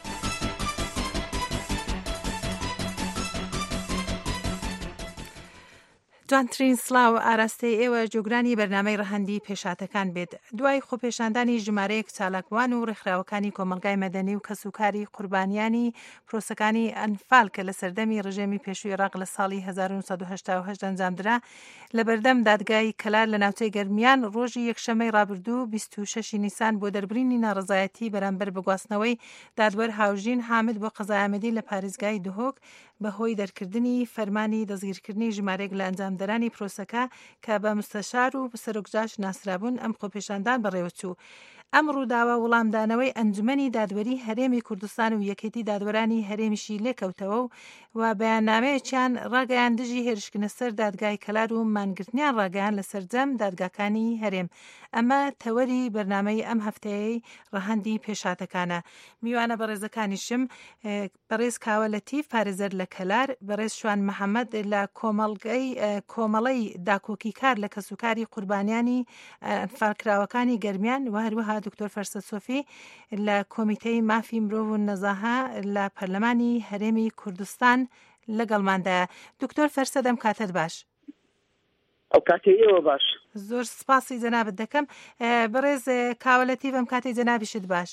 جوانترین سلااو ئاراستەی ئێوە جۆگرانی بەرنامەی ڕەهەندی پێشاتەکان بێت دوای خۆپێشاندانی ژمارەیەک چالاکوان و ڕێکخراوەکانی کۆمەلگای مەدەنی و کەسوکاری قوربانیانی پرۆسەکانی ئەنفال کە لە سەردەمی ڕژێمی پێشووی عێراق لە ساڵی 1970 ئەنجامدرا لە بەردەم دادگای کەلار لە ناوچەی گەرمیان ڕۆژی یەکشەمەی ڕابردوو 26 نیسان بۆ دەربڕینی ناڕزایەتی بەرامبەر بەگواستنەوەی دادوەر هاوژین حامد بۆ قەزایەمەدی لە پارێزگای دهۆک بەهۆی دەرکردنی فەرمانی دەستگیرکردنی ژمارەیەک لە ئەنجامدەرانی پرۆسەکە کە بە مستەشار و سەرۆکجاش ناسرابوون ئەم خۆپێشاندان بەڕێوەچوو. ئەم ڕووداوە وەڵامدانەوەی ئەنجومەنی دادوەری هەرێمی کوردستان و یەکێتی دادوەرانی هەرێمیشی لێکەوتەوە و بەیاننامەیەکیان ڕاگەیان دژی هێرشکنە سەر دادگای کەلار و مانگرتنیان ڕاگەیان لە سەرجەم دادگاکانی هەرێم. ئەمە تەوەری بەرنامەی ئەم هەفتەیەی ڕەهەندی پێشاتەکانە. میوانە بەڕێزەکانیشم بەڕێز کاوە لەتیف پارێزەر لە کەلار، بەڕێز شوان محەممەد لە کۆمەڵەی داکۆکی کار لە کەسوکاری قوربانیانی ئەنفالکراوەکانی گەرمیان و هەروەها دکتۆر فەرسە سۆفی لە کۆمیتەی مافی مرۆڤ و نەزاها لە پەرلەمانی هەرێمی کوردستان لەگەڵماندایە. دکتۆر فەرسە دەم کاتت باش.
ئەو کاتی ئێوە باش.
زۆر سپاسی جەنابەت دەکەم. بەڕێز کاوەلەتی بەم کاتی جەنابیشت باش.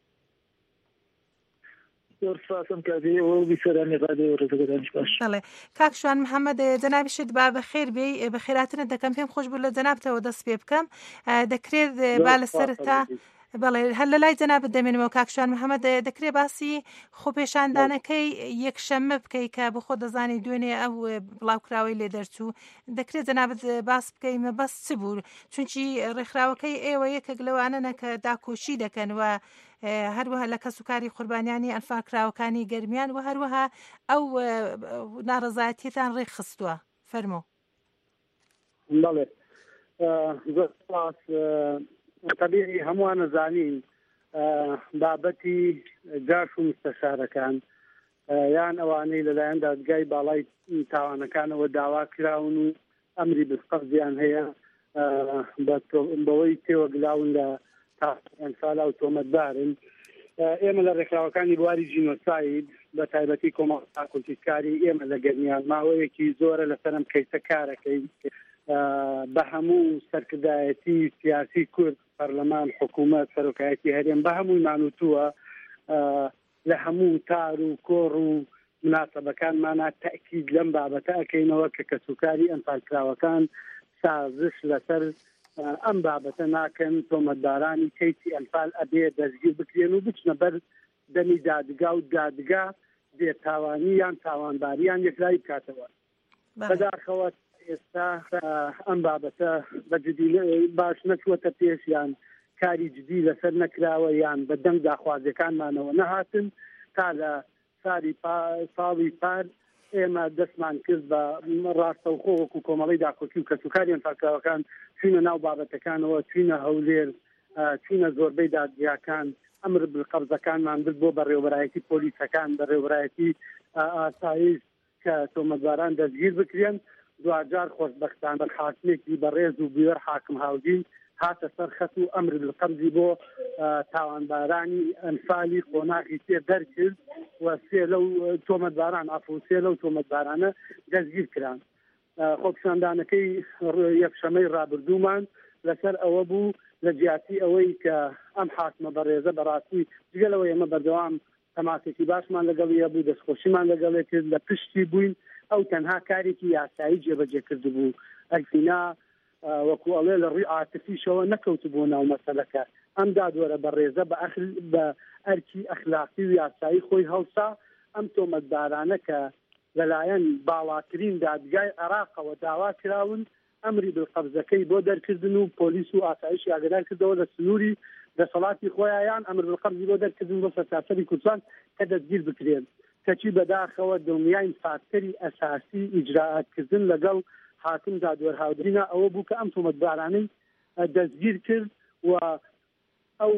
زۆر سپاسم کاتی ئێوە بیسەرانی ڕادیۆ ڕێزەکەتانیش باش.
بەڵێ کاک شوان محەممەد جەنابیشت با بەخێر بێ بەخێراتنت دەکەم پێم خۆش بوو لە جەنابتەوە دەست پێ بکەم دەکرێت با لەسەر تا بەڵێ هەر لە لای جەنابەت دەمێنەوە کاکشان محەممەد دەکرێت باسی خۆپێشاندانەکەی یەکشەممە بکەی کە بە خۆ دەزانی دوێنێ ئەو بڵاوکراوەی لێ دەرچوو دەکرێت جەنابەت باس بکەیمە بەس چ بوو چونکی ڕێکخراوەکەی ئێوە یەکێک لەوانەنە کە داکۆشی دەکەن و هەروەها لە کەسوکاری قوربانیانی ئەنفالکراوەکانی گەرمیان و هەروەها ئەو ناڕەزایەتیتان ڕێکخستووە فەرمۆ.
بەڵێ زۆر سپاس. طبیعی هەمووان نەزانین بابەتی جاش و مستەشارەکان یان ئەوانەی لەلایەن دادگای باڵای تاوانەکانەوە داوا کراون و ئەمری بسقەزیان هەیە بەوەی تێوەگلاون لە ئەنفالا و تۆمەتبارن. ئێمە لە ڕێکخراوەکانی بواری ژینۆساید بە تایبەتی کۆمەڵگا کۆنتیسکاری ئێمە لە گەرمیان ماوەیەکی زۆرە لەسەرم کەیسە کارەکەی بە هەموو سەرکردایەتی سیاسی کورد پەرلەمان حکوومەت سەرۆکایەتی هەرێم بە هەمووی مانوتووە لە هەموو تار و کۆڕ و مناسەبەکانمانە تەکید لەم بابەتە ئەکەینەوە کە کەسوکاری ئەنفالکراوەکان سازش لەسەر ئەم بابەتە ناکەن تۆمەتبارانی کەیسی ئەنفال ئەبێ دەستگیر بکرێن و بچنە بەر دەمی دادگا و دادگا بێتاوانی یان تاوانباریان یەکلای بکاتەوە. بەداخەوە ئێستا ئەم بابەتە بەجددی باش نەچوەتە پێش یان کاری جدی لەسەر نەکراوە یان بە دەنگ داخوازیەکانمانەوە نەهاتن تا لە ساڵی پار ئێمە دەستمان کرد بە ڕاستەوخۆ وەکو کۆمەڵی داکۆکی و کەسوکاری ئەنفالکراوەکان چوینە ناو بابەتەکانەوە چوینە هەولێر چوینە زۆربەی دادگاکان ئەمر بالقەبزەکانمان برد بۆ بەڕێوەبەرایەتی پۆلیسەکان بەڕێوەبەرایەتی ئاسایش کە تۆمەتباران دەستگیر بکرێن. دوجار خۆشبەختانە حاکمێکی بەڕێز و بوێر حاکم هاوجین هاتە سەر خەت و ئەمر بالقەبزی بۆ تاوانبارانی ئەنفالی قۆناغی تێ دەرکرد و سێ لەو تۆمەتباران ئافۆسێ لەو تۆمەتبارانە دەستگیر کران. خۆپیشاندانەکەی یەکشەمەی ڕابردوومان لەسەر ئەوە بوو لە جیاتی ئەوەی کە ئەم حاکمە بەڕێزە بەڕاستی جگەلەوە ئێمە بەردەوام تەماسێکی باشمان لەگەڵیە بوو دەستخۆشیمان لەگەڵێ کرد لە پشتی بووین ئەو تەنها کارێکی یاسایی جێبەجێ کرد بوو ئەگزینا وەکو ئەڵێ لە ڕووی عاتفیشەوە نەکەوت بۆ ناو مەسەلەکە ئەم دادوەرە بەڕێزە بە ئەرکی ئەخلاقی و یاسایی خۆی هەڵسا ئەم تۆمەتبارانە کە لەلایەن باڵاترین دادگای عێراقەوە داوا کراون ئەمری بالقەبزەکەی بۆ دەرکردن و پۆلیس و ئاسایش ئاگادار کردەوە لە سنووری دەسەڵاتی خۆیان ئەمر بالقەبزی بۆ دەرکردن بۆ سەرتاسەری کوردستان کە دەستگیر بکرێن کەچی بەداخەوە دڵنیاین فاکتەری ئەساسی ئیجراعاتکردن لەگەڵ حاکم دادوەرهاودرینە ئەوە بوو کە ئەم تۆمەتبارانەی دەستگیر کرد و ئەو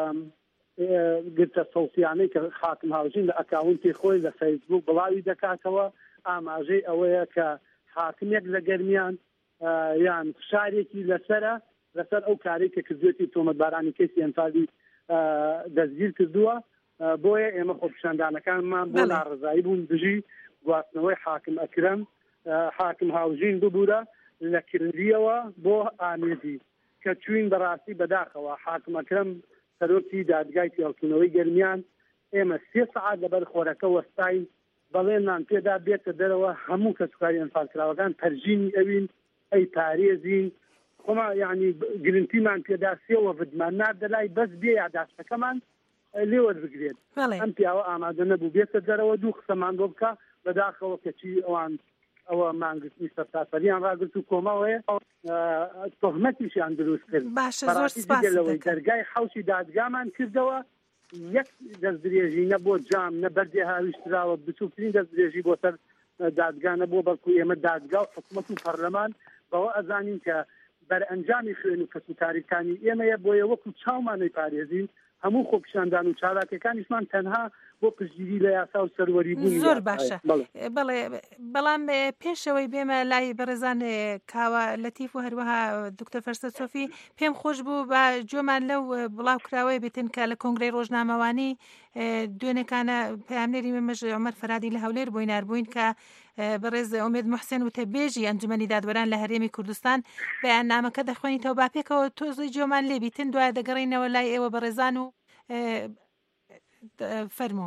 گرتە سەوتیانەی کە حاکم هاوژین لە ئەکاونتی خۆی لە فەیسبوک بڵاوی دەکاتەوە ئاماژەی ئەوەیە کە حاکمێک لە گەرمیان یان فشارێکی لەسەر ئەو کارێک کە کردوێتی تۆمەتبارانی کەسی ئەنفالی دەستگیر کردووە. بۆیە ئێمە خۆپیشاندانەکانمان بۆ ناڕزایی بوون دژی گواستنەوەی حاکم ئەکرەم حاکم هاوژین ببوورە لە کردیەوە بۆ ئامێدی کە چوین بەڕاستی بەداخەوە حاکم ئەکرەم سەرۆکی دادگای تێڵکردنەوەی گەرمیان ئێمە 3 سەعات لەبەر خۆرەکە وەستاین بەڵێنمان پێدا بێتە دەرەوە هەموو کەسوکاری ئەنفالکراوەکان پەرژینی ئەوین ئەی پارێزین خۆما یعنی گرنگتیمان پێدا سێوە ودمان نادەلای بەس بێ یادداشتەکەمان لێوە بگرێت ئەم پیاوە ئامادە نەبوو بێتە دەرەوە دوو قسەمان بۆ بکە بەداخەوە کەچی ئەوان ئەوە مانگرتنی سەرتاسەریان ڕاگرت و کۆماوەیە تۆهمەتیشیان دروست کرد بەڕاستیەوەی دەرگای حوشی دادگامان کردەوە یەک دەستدرێژی نە بۆ جام نە بەردێ هاویشتراوە بچووکترین دەستدرێژی بۆ سەر دادگا نەبووە بەڵکو ئێمە دادگا و حکوومەت و پەرلەمان بەوە ئەزانین کە بەرئەنجامی خوێن و کەسوکاریەکانی ئێمەیە بۆیە وەکو چاومانەی پارێزین هەموو خۆپیشاندان و چالاکەکانیشمان تەنها بۆ پشتگیری لە یاسا و سەروەری بوون
زۆر باشە بەڵام پێشەوەی بێمە لای بەڕێزان کاوە لەتیف و هەروەها دکتۆر فەرسەد سۆفی پێم خۆش بوو بە جۆمان لەو بڵاو کراوەیە بێتن کە لە کۆنگرەی ڕۆژنامەوانی دوێنێکانە پەیامنێری مەمەژ عومەر فەرادی لە هەولێر بۆی ناربووین کە بەڕێز ئومێد موحسێن وتەبێژی ئەنجومەنی دادوەران لە هەرێمی کوردستان بەیاننامەکە دەخوێنیتەوە با پێکەوە تۆزی جۆمان لێبیتن دوای دەگەڕینەوە لای ئێوە بەڕێزان و فەرموون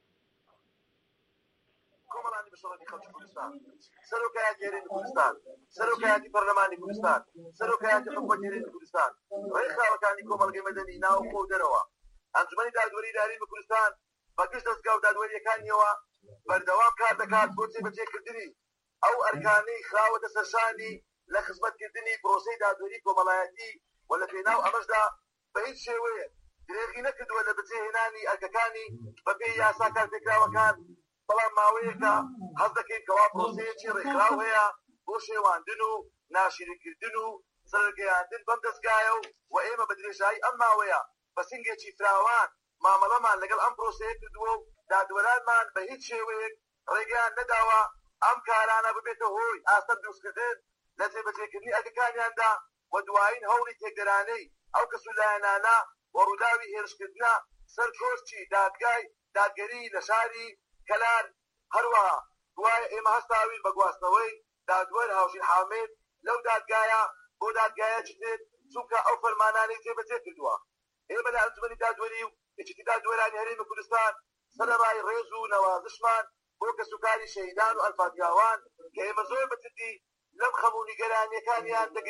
کۆمەڵانی بەشەڕەتی خەڵکی کوردستان سەرۆکایەتی هەرێمی کوردستان سەرۆکایەتی پەرلەمانی کوردستان سەرۆکایەتی حکومەتی هەرێمی کوردستان ڕێکخراوەکانی کۆمەڵگەی مەدەنی ناو خۆ دەرەوە ئەنجومەنی دادوەری هەرێمی کوردستان بەگشت دەستگا و دادوەریەکانیەوە بەردەوام کار دەکات بۆ جێبەجێکردنی ئەو ئەرکانەی خراوەتە سەرشانی لە خزمەتکردنی پرۆسەی دادوەری کۆمەڵایەتی و لە پێناو ئەمەشدا بە هیچ شێوەیە درێغی نەکردووە لە بەجێهێنانی ئەرکەکانی بەپێی یاسا کارپێکراوەکان بەڵام ماوەیەکە هەز دەکەین کەوا پرۆسەیەکی ڕێکخراو هەیە بۆ شێواندن و ناشرینکردن و سەرگەیاندن بەم دەستگایە و ئێمە بە درێژایی ئەم ماوەیە بە سنگێکی فراوان مامەڵەمان لەگەڵ ئەم پرۆسەیە کردووە و دادوەرانمان بە هیچ شێوەیەک ڕێگەیان نەداوە ئەم کارانە ببێتە هۆی ئاستە دروستکردن لە جێبەجێکردنی ئەرکەکانیاندا و دوایین هەوڵی تێکدەرانەی ئەو کەسولایەنانە و ڕووداوی هێرشکردنە سەر کۆشتی دادگەری لە شاری کەلان هەروەها دوای ئێمە هەستاوین بە گواستنەوەی دادوەر هاوشین حامێد لەو دادگایە بۆ دادگایەکی دێت چونکە ئەو فەرمانانەی جێبەجێ کردووە ئێمە لە ئەنجومەنی دادوەری و یەکێتی دادوەرانی هەرێمی کوردستان سەرەڕای ڕێز و نەوازشمان بۆ کەسوکاری شەهیدان و ئەنفادیاوان کە ئێمە زۆر بەجددی لەم خەموو نیگەرانیەکانیان دەگەین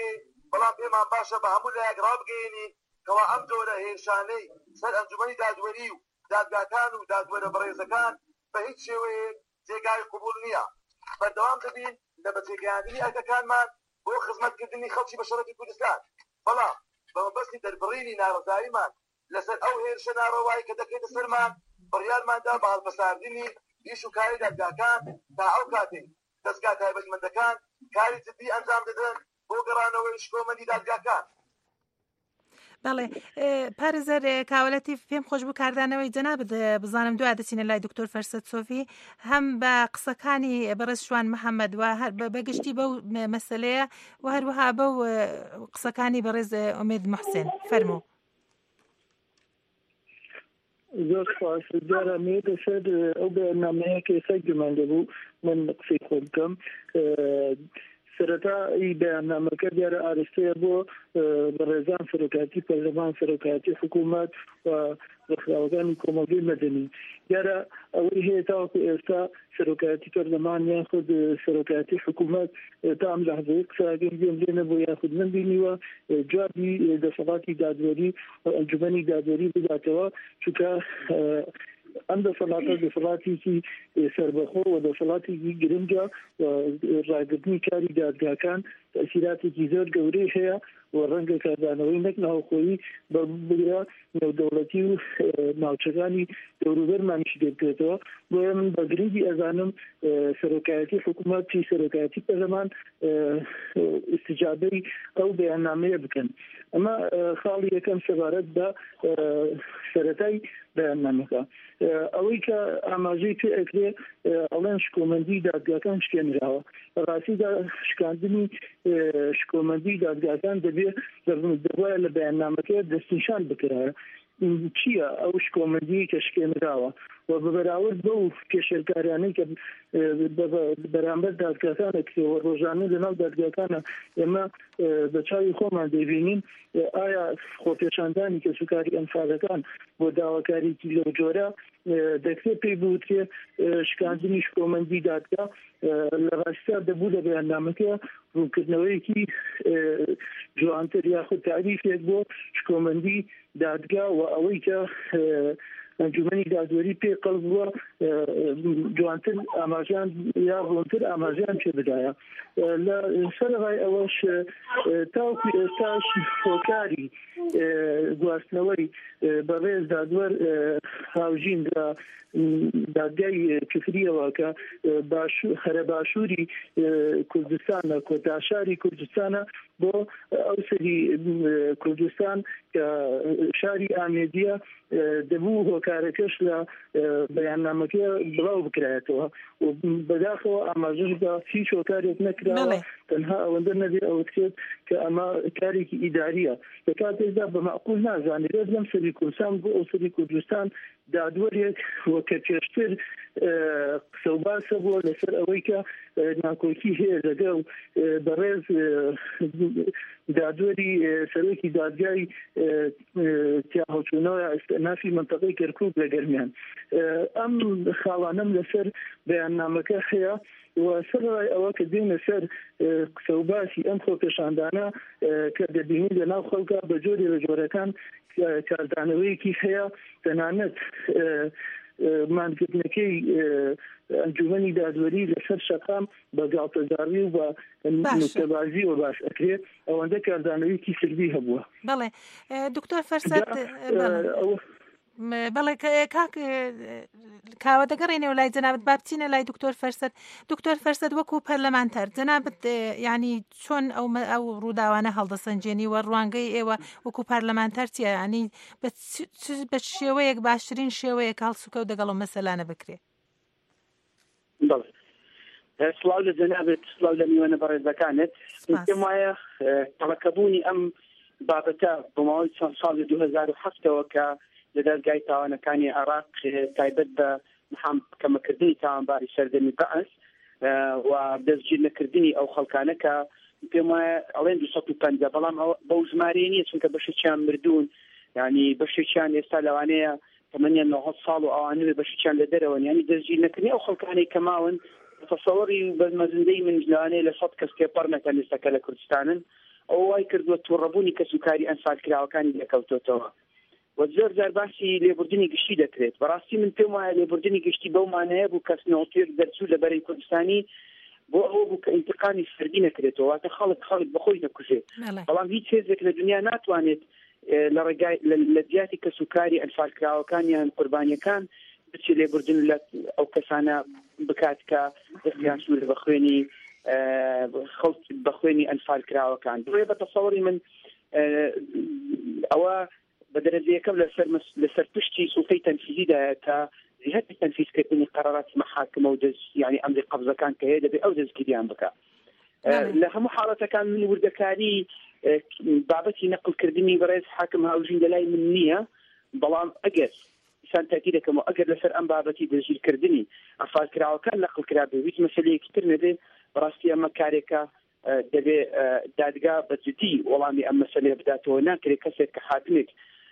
بەڵام پێمان باشە بە هەموو لایەک ڕابگەێنین کەوا ئەم جۆرە هێرشانەی سەر ئەنجومەنی دادوەری و دادگاکان و دادوەرە بەڕێزەکان بە هیچ شێوەیە جێگای قبول نییە. بەردەوام دەبین لە بەجێگەیاندنی ئەرکەکانمان بۆ خزمەتکردنی خەڵکی بەشەڕەتی کوردستان، بەڵام بەمەبەستی دەربڕینی ناڕزاییمان لەسەر ئەو هێرشە ناڕەوایی کە دەکرێتە سەرمان بڕیارماندا بە هەڵبەساردنی ئیش و کاری دادگاکان تا ئەو کاتێک دەستگا تایبەتمەندەکان کاری جدی ئەنجام دەدەن بۆ گەڕانەوەی شکۆمەندی دادگاکان.
بەڵێ پارێزەر کاولەتی پێم خۆش بوو کاردانەوەی جەنابەت بزانم دوای دەچینە لای دکتۆر فەرسەد سۆفی هەم بە قسەکانی بەڕێز شوان محەممەد و بەگشتی بەو مەسلەیە و هەروەها بەو قسەکانی بەڕێز ئومێد محسێن فەرموو.
زۆر سپاس. جارە مێتە سەر ئەو بەرنامەیە کە ئێستا گومانگە بوو من قسەی خۆ بکەم. سەرەتایی بەیاننامەکە دیارە ئارستەیە بۆ بەڕێزان سەرۆکاتی پەرلەمان سەرۆکاتی حکوومەت و ڕێکخراوەکانی کۆمەڵگەی مەدەنی. دیارە ئەوەی هەیە تاوەکو ئێستا سەرۆکاتی پەرلەمان یاخود سەرۆکاتی حکوومەت تا ئەم لەحظەیە قسەکەی گوێم لێ نەبوو یاخود من بینیوە جوابی دەسەڵاتی دادوەری و ئەنجومەنی دادوەری بداتەوە چونکە ئەم دەسەڵاتە دەسەڵاتێکی سەربەخۆ و دەسەڵاتێکی گرنگە و ڕاگرتنی کاری دادگاکان تەسیراتێکی زۆر گەورەی هەیە و ڕەنگە کاردانەوەی نەک ناوخۆیی بەبگرە نێودەوڵەتی و ناوچەکانی دەوروبەرمانیش دەبێتەوە. بۆیە من بە گرنگی ئەزانم سەرۆکایەتی حکوومەتی سەرۆکایەتی پەرلەمان استیجابەی ئەو بەیاننامەیە بکەن. ئەمە خاڵی یەکەم سەبارەت بە سەرەتای بەیاننامەکە. ئەوەی کە ئاماژەی پێ ئەکرێ ئەڵێن شکۆمەندی دادگاکان شکێنراوە. بەڕاستیدا شکاندنی شکۆمەندی دادگاکان دەبێت دەبایە لە بەیاننامەکە دەستنیشان بکرایە چییە ئەو شکۆمەندی کە شکێنراوە و بەبەراورد بەو کێشەرکاریانەی کە بەرامبەر دادگاکانە کردەوە ڕۆژانە لەناو دادگاکانە ئێمە بە چاوی خۆمان دەبینین ئایا خۆپێشاندانی کەسوکاری ئەنفالەکان بۆ داواکاریی لەو جۆرە دەکرێت پێی بوترێ شکاندنی شکۆمەندی دادگا لە ڕاستیدا دەبوو لە بەیاننامەکە ڕوونکردنەوەیەکی جوانتر یاخود تعریفێک بۆ شکۆمەندی دادگا و ئەوەی کە ئەنجومەنی دادوەری پێ قەڵب بووە جوانتر ئاماژیان یا ڕوونتر ئاماژیان پێ بدایە. لە سەرڕای ئەوەش تاوەکو ئێستاش هۆکاری گواستنەوەی بەڕێز دادوەر هاوژین دادگای کفریەوە کە هەرە باشووری کوردستانە کۆتاشاری کوردستانە بۆ ئەو سەری کوردستان کە شاری ئامێدیە دەبوو هۆکارەکەش لە بەیاننامەکە بڵاو بکرایەتەوە و بەداخەوە ئاماژەشدا هیچ هۆکارێک نەکراوە تەنها ئەوەندە نەبێ ئەوەکرێت کە ئەمە کارێکی ئیداریە لە کاتێکدا بە معقول نازانێت لەم سەری کوردستان بۆ ئەو سەری کوردستان دادوەرێک وەکە پێشتر قسە و باسە بووە لەسەر ئەوەی کە ناکۆکی هەیە لەگەڵ بەڕێز دادوەری سەرۆکی دادگای تیاهەڵچوونەوە ئەستەنافی منتەقەی کەرکووک لە گەرمیان. ئەم خاڵانەم لەسەر بەیاننامەکە هەیە و سەرڕای ئەوە کە دێنە سەر قسە و باسی ئەم خۆپێشاندانە کە دەبینی لەناو خەڵکە بە جۆرێ لە جۆرەکان کاردانەوەیەکی هەیە تەنانەت مانگرتنەکەی ئەنجومەنی دادوەری لەسەر شەقام بە گاڵتەجاڕی و بە نوتەبازی و باش ئەکرێت ئەوەندە کاردانەوەیەکی سلبی هەبووە.
بەڵێ دکتۆر فەرسەد بەڵێ کاک کاوە دەگەڕێنەوە لای جەنابەت با بچینە لای دکتۆر فەرسەد. دکتۆر فەرسەد وەکو پەرلەمانتەر جەنابەت ینی چۆن ئەو ڕووداوانە هەڵدەسەنجێنی و ڕوانگەی ئێوە وەکو پەرلەمانتەر چیە ینی بە شێوەیەک باشترین شێوەیەک هەڵسوکە و دەگەڵ و مەسەلانە بکرێت؟
سڵاو لە جەنابەت سڵاو لە میوانە بەڕێزەکانت پێم وایە تەڵەکەبوونی ئەم بابەتە بەماوەی چەند ساڵی 2007ەوە کە لە دەرگای تاوانەکانی عێراق تایبەت بە کەمەکردنی تاوانباری سەردەمی بەعەس و دەستگیر نەکردنی ئەو خەڵکانە کە پێم وایە ئەڵێن 250 بەڵام بەو ژمارەیە نییە چونکە بەشێکیان مردوون ینی بەشێکیان ئێستا لەوانەیە تەمەنیان 90 ساڵ و ئەوانەوێ بەشێکیان لە دەرەوەن ینی دەستگیر نەکردنی ئەو خەڵکانەی کە ماون تەسەوەری بەزمەزندەی من لەوانەیە لە 100 کەس تێپەڕ نەکەن ئێستاکە لە کوردستانن ئەو وای کردووە تووڕەبوونی کەسوکاری ئەنفالکراوەکانی دەکەوتۆتەوە و زۆر جار باسی لێبوردنی گشتی دەکرێت بەڕاستی من پێم وایە لێبوردنی گشتی بەو مانەیە بوو کەس نۆتێک دەرچوو لە بەرەی کوردستانی بۆ ئەوە بوو کە ئینتقامی فردی نەکرێتەوە واتە خەڵک بەخۆی دەکوژێت بەڵام هیچ هێزێک لە دنیا ناتوانێت لە ڕێگای لە جیاتی کەسوکاری ئەنفالکراوەکانیان قوربانیەکان بچی لێبوردن لە ئەو کەسانە بکات کە دەستیان سوور بە خوێنی خەڵک بە خوێنی ئەنفالکراوەکان دوێ بە تەسەوری من ئەوە بە دەرەجەیەکەم لەسەر پشتی سوڵتەی تەنفیزیدایە تا جهتی تەنفیزکردنی قەراراتی مەحاکمە و یعنی ئەمری قەبزەکان کە هەیە دەبێت ئەو دەستگیریان بکات لە هەموو حاڵەتەکان من وردەکاری بابەتی نەقلکردنی بەڕێز حاکم هاوژین لەلای من نییە بەڵام ئەگەر سان تاکی دەکەمەوە ئەگەر لەسەر ئەم بابەتی دەژیرکردنی ئەنفالکراوەکان نەقلکرا بێ هیچ مەسەلەیەکی تر نەبێ بەڕاستی ئەمە کارێکە دەبێ دادگا بەجددی وەڵامی ئەم مەسەلەیە بداتەوە ناکرێت کەسێک کە حاکمێک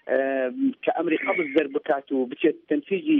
کە ئەمری قەبض دەربکات و بچێت تەنفیزی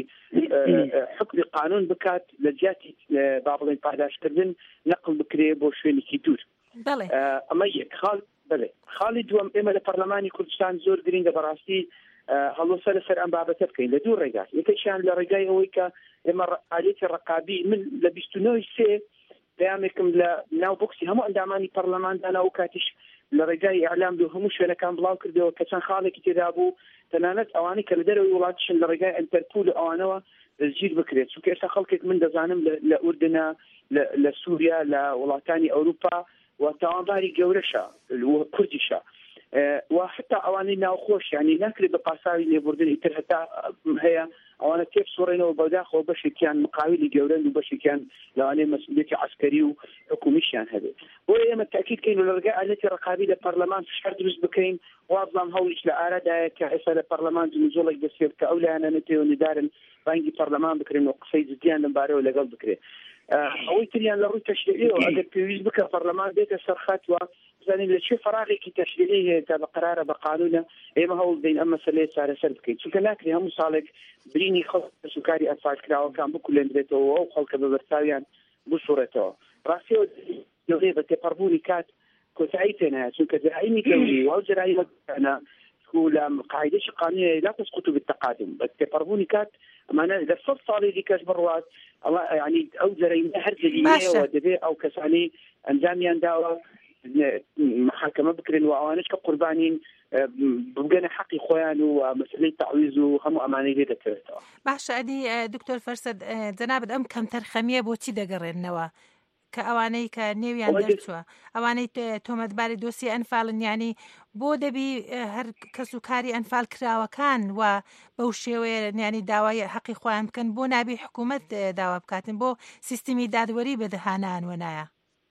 حکمی قانون بکات لە جیاتی با بڵێن پاداشکردن نەقل بکرێ بۆ شوێنێکی دوور ئەمە یەک خاڵی دووەم ئێمە لە پەرلەمانی کوردستان زۆر گرنگە بەڕاستی هەڵوسە لەسەر ئەم بابەتە بکەین لە دوو ڕێگات یەکەیشیان لە ڕێگای ئەوەی کە ئێمە ئالێتی ڕقابی من لە 29 پەیامێکم لە ناو بۆکسی هەموو ئەندامانی پەرلەماندانا و کاتیش لە ڕێگای ئەعلام و هەموو شوێنەکان بڵاو کردەوە کە چەند خاڵێکی تێدا بوو تەنانەت ئەوانەی کە لە دەرەوەی وڵاتیشن لە ڕێگای ئەنتەرپۆل ئەوانەوە دەستگیر بکرێت چونکە ئێستا خەڵکێک من دەزانم لە ئوردنە لە سووریا لە وڵاتانی ئەوروپا و تاوانباری گەورەشە کوردیشە و حتا ئەوانەی ناوخۆش یعنی ناکرێت بە پاساوی لێبوردنی تر هەتا هەیە ئەوانە تێب سوڕێنەوە بەداخەوە بەشێکیان مقاولی گەورەن و بەشێکیان لەوانەیە مەسئولیەتی عسکەری و حکومیشیان هەبێت بۆیە ئێمە تاکید بکەین لە ڕێگای ئالەتی ڕقابی لە پەرلەمان فشار دروست بکەین وابزانام هەوڵیش لە ئارادایە کە ئێستا لە پەرلەمان جوڵێک دەسێت کە ئەو لایەنە نەتێوە ندارن بانگی پەرلەمان بکرێن و قسەی جدیان لەمبارەوە لەگەڵ بکرێت ئەوەی تریان لە ڕووی تەشریعیەوە ئەگەر پێویست بکە پەرلەمان بێتە سەرخەتوە بزانین لە چه فراغێکی تەشریعی هەیە تا بە قرارە بە قانونە ئێمە هەوڵ بدەین ئەم مەسەلەیە چارەسەر بکەین چونکە ناکرێت هەموو ساڵێک برینی خەڵک سوکاری ئەنفالکراوەکان بکولێنرێتەوە ئەو خەڵکە بە بەرچاویان بشوڕێتەوە ڕاستیەوە دەڵێ بە تێپەڕبوونی کات کۆتایی پێنایە چونکە جرائمی دەوری و ئەو جرائمەکانە لە قاعدەی قانونی لا تسقط بالتقادم بە تێپەڕبوونی کات ئەمانە لە 100 ساڵی دیکەش بڕوات يعني ئەو جرائمە هەر جدیدەوە دەبێت ئەو کەسانی ئەنجامیان داوە محاکمە بکرێن و ئەوانش کە قوربانین بگەنە حەقی خۆیان و مەسلەی تعویز و هەموو ئەمانەی لێ دەکرێتەوە.
باشە ئەدی دکتۆر فەرسەد جەنابەت ئەم کەمتەر خەمیە بۆچی دەگەڕێنەوە کە ئەوانەی کە نێویان دەرچووە ئەوانەی تۆمەتباری دۆسی ئەنفاڵن ینی بۆ دەبی هەر کەس و کاری ئەنفال کراوەکان و بەو شێوەیە ینی داوای حەقی خۆیان بکەن بۆ نابی حکوومەت داوا بکاتن بۆ سیستمی دادوەری بەدەهانان وەنایە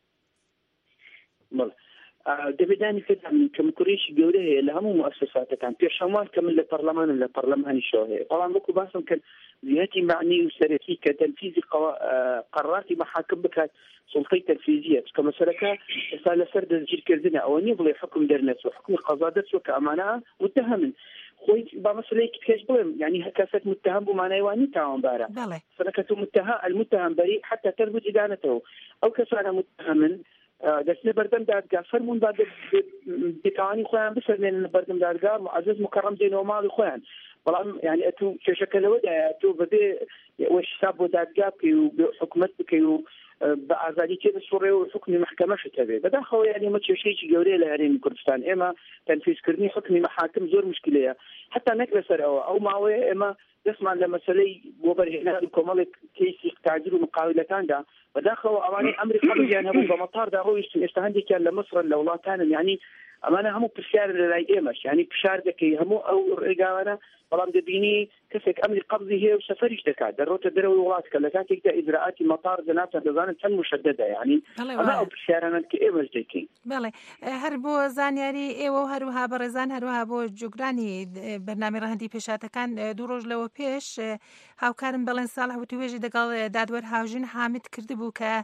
دەبێدانی کردن کەم کوڕێکی گەورە هەیە لە هەموو مؤسساتەکان پێشەموان کە من لە پەرلەمانم لە پەرلەمانیشەوە هەیە بەڵام وەکو باسم کرد جهتی معنی و سەرەکی کە تەنفیزی قەراراتی مەحاکم بکات سوڵتەی تەنفیزیە چکە مەسەلەکە ئێستا لەسەر دەستگیرکردنە ئەوە نییە بڵێ حکم دەرنەچوە حکمی قەزا دەرچوە کە ئەمانە متهمن خۆی با مەسەلەیەکی پێش بڵێم یعنی هەر کەسێک متهم بوو مانایوانی تاوانبارە سەرەکەت المتهم بەری حتى تەربوت ئیدانەتەوە ئەو کەسانە متهمن دەستنە بەردەم دادگا فەرمون با بێتاوانی خۆیان بسەرێنن بەردەم دادگا معزز مکەڕەم دێنەوە ماڵی خۆیان بەڵام یعنی ئەتوو کێشەکە لەوەدایە تۆ بەبێ ئەوەی حساب بۆ دادگا بکەی و حکومەت بکەی و بە ئازادی تێ بسوڕێ و حکمی محکەمەشت هەبێ بەداخەوە یعنی ئێمە کێشەیەکی گەورەیە لە هەرێمی کوردستان ئێمە تەنفیزکردنی حکمی مەحاکم زۆر مشکلەیە حتا نەک لەسەر ئەو ماوەیە ئێمە دەستمان لە مەسەلەی بۆ بەرهێنانی کۆمەڵێک کەیسی تاجر و مقاولەکاندا بەداخەوە ئەوانەی ئەمری قەبضیان هەبوو بە مەتاردا ڕۆیشتن ئێستا هەندێکیان لە مەسڕ لە وڵاتانن یعنی ئەمانە هەموو پرسیار لەلای ئێمەش یعنی پشار دەکەی هەموو ئەو ڕێگاوانە بەڵام دەبینی کەسێک ئەمری قەبضی هەیە و سەفەریش دەکات دەڕۆتە دەرەوەی وڵات کە لە کاتێکدا ئیجراعاتی مەتار دەناتە دەزانن چەند مشەدەدە یعنی ئەمە ئەو پرسیارانن کە ئێمەش دەکەین.
بەڵێ هەر بۆ زانیاری ئێوە و هەروها بەڕێزان هەروها بۆ جوگرانی بەرنامەی ڕەهەندی پێشاتەکان دوو ڕۆژ لەوە پێش هاوکارم بەڵێن ساڵح وتوێژی دەگەڵ دادوەر هاوژین حامد کردبوو کە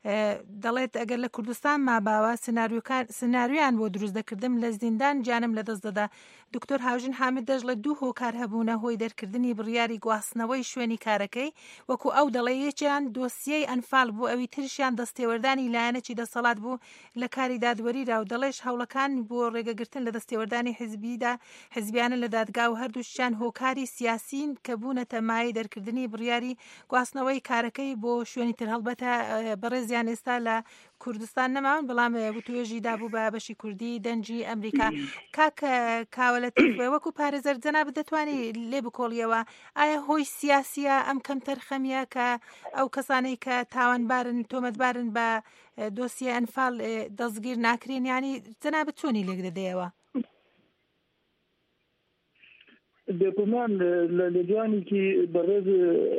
دەڵێت ئەگەر لە کوردستان ماباوە سناریویان بۆ دروست دەکردم لە زیندان جانم لە دەست دەدا. دکتۆر هاوژین حامد دەژڵێ 2 هۆکار هەبوونە هۆی دەرکردنی بڕیاری گواستنەوەی شوێنی کارەکەی، وەکو ئەو دەڵێ یەکیان دۆسیەی ئەنفال بوو، ئەوی ترشیان دەستێوەردانی لایەنێکی دەسەڵات بوو لە کاری دادوەریدا، و دەڵێش هەوڵەکان بۆ ڕێگەگرتن لە دەستێوەردانی حزبیانە لە دادگا و هەردووشیان هۆکاری سیاسین کە بوونەتە مای دەرکردنی بڕیاری گواستنەوەی کارەکەی بۆ شوێنی تر هەڵبەتە بەڕێزیان ئێستا لە کوردستان نەماون، بەڵام توێژی دابوو بە بەشی کوردی دەنجی ئەمریکا. کاولەتی وەکو پارێزەر جەناب دەتوانی لێ بکۆڵیەوە، ئایا هۆی سیاسیە ئەم کەم تەرخەمیە کە ئەو کەسانەی کە تاوانبارن تۆمەتبارن بە دۆسیە ئەنفال دەستگیر ناکرێن، ینی جەناب چۆنی لێک دەدەیەوە؟
بێگومان لە لەجوانێکی بەڕێز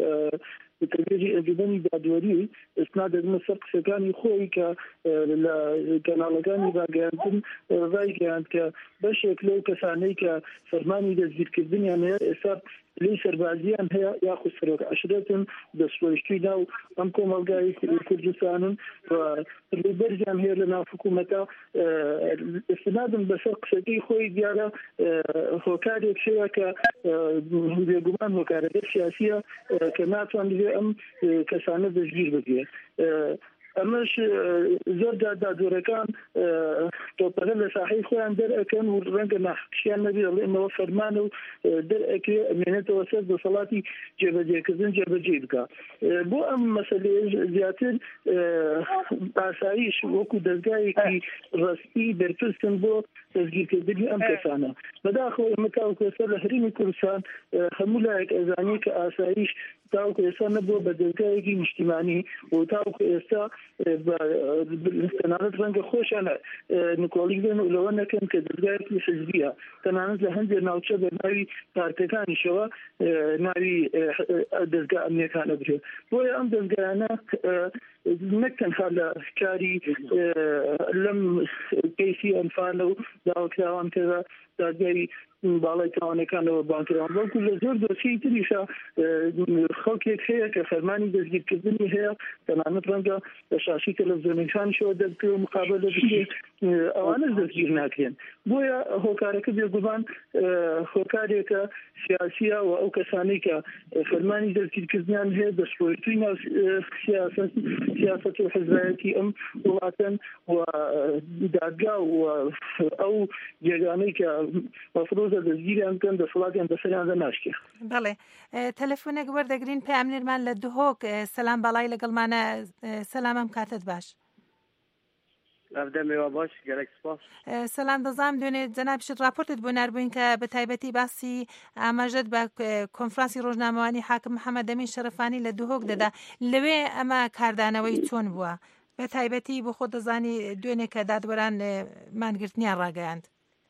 تەبێژی ئەنجومەنی دادوەری ئەسناد دەبنە سەر قسەکانی خۆی کە لە کەناڵەکانی ڕاگەیاندن ڕایگەیاند کە بەشێک لەو کەسانەی کە فەرمانی دەستگیرکردنیان هەیە ئێستا لێی سەربازیان هەیە یاخود سەرۆک عەشرەتن دەستوەرشتووی ناو ئەم کۆمەلگای کوردستانن و ڕێبەرزیان هەیە لە ناو حکوومەتە. ئەسنادن بەسەر قسەکەی خۆی دیارە هۆکارێک هەیە کە بێگومان هۆکارەکە سیاسیە کە ناتوانێت ئەم کەسانە دەستگیر بکرێت. ئەمەش زۆر دادوەرەکان تۆپەرە لە ساحەی خۆیان دەرئەکەن و ڕەنگە ناحقیان نەبێ ئەڵێنەوە فەرمانە و دەرئەکرێ ئەمێنێتەوە سەر دەسەڵاتی جێبەجێکردن جێبەجێ بکە. بۆ ئەم مەسەلەیە زیاتر ئاسایش وەکو دەستگایەکی ڕستی بەرپرسن بۆ دەستگیرکردنی ئەم کەسانە. بەداخەوە ئێمە تاوەکو ئێستا لە هەرێمی کوردستان هەموو لایەک ئەزانێ کە ئاسایش تاوەکو ئێستا نەبووە بە دەستگایەکی نیشتیمانی و تاوەکو ئێستا تەنانەت ڕەنگە خۆشیان نکۆڵی بێن و لەوە نەکەن کە دەستگایەکی حزبیە، تەنانەت لە هەندێک ناوچە بە ناوی پارتەکانیشەوە ناوی دەستگا ئەمنیەکانە برێت. بۆیە ئەم دەستگایانە نەک تەنها لە کاری لەم کەیسی ئەنفالە و داواکراوان کەدا دادگای باڵای تاوانەکانەوە بانکراوان، بەڵکو لە زۆر دۆسیەی تریشە خەڵکێک هەیە کە فەرمانی دەستگیرکردنی هەیە، تەنانەت ڕەنگە لە شاشی تەلەڤیزیۆنەکانیشەوە دەرکرێ و مقابلە بکرێت، ئەوانە دەستگیر ناکرێن. بۆیە هۆکارەکە بێگومان هۆکارێکە سیاسیە و ئەو کەسانەی کە فەرمانی دەستگیرکردنیان هەیە دەستپۆرتووی ناو سیاسەت و حزبایەتی ئەم وڵاتەن و دادگا و ئەو جێگانەی کە مەفرۆزە دەستگیریان بکەن دەسەڵاتیان بەسەریان دەناشکێ.
بەڵێ تەلەفۆنێک وەردەگرین پێامنێرمان لە دهۆک. سەلام بەڵای لەگەڵمانە. سەلامم کاتت باش.
ئەفدەمێوە باش گەرەک سپاس.
سەلام دەزانم دوێنێ جەنابشت راپۆرتت بۆ ناربووین کە بە تایبەتی باسی ئاماژەت بە کۆنفرانسی ڕۆژنامەوانی حاکم محەممەد ئەمین شەرەفانی لە دهۆک دەدا، لەوێ ئەمە کاردانەوەی چۆن بووە؟ بە تایبەتی بۆ خۆ دەزانی دوێنێ کە دادوەران مانگرتنیان ڕاگەیاند.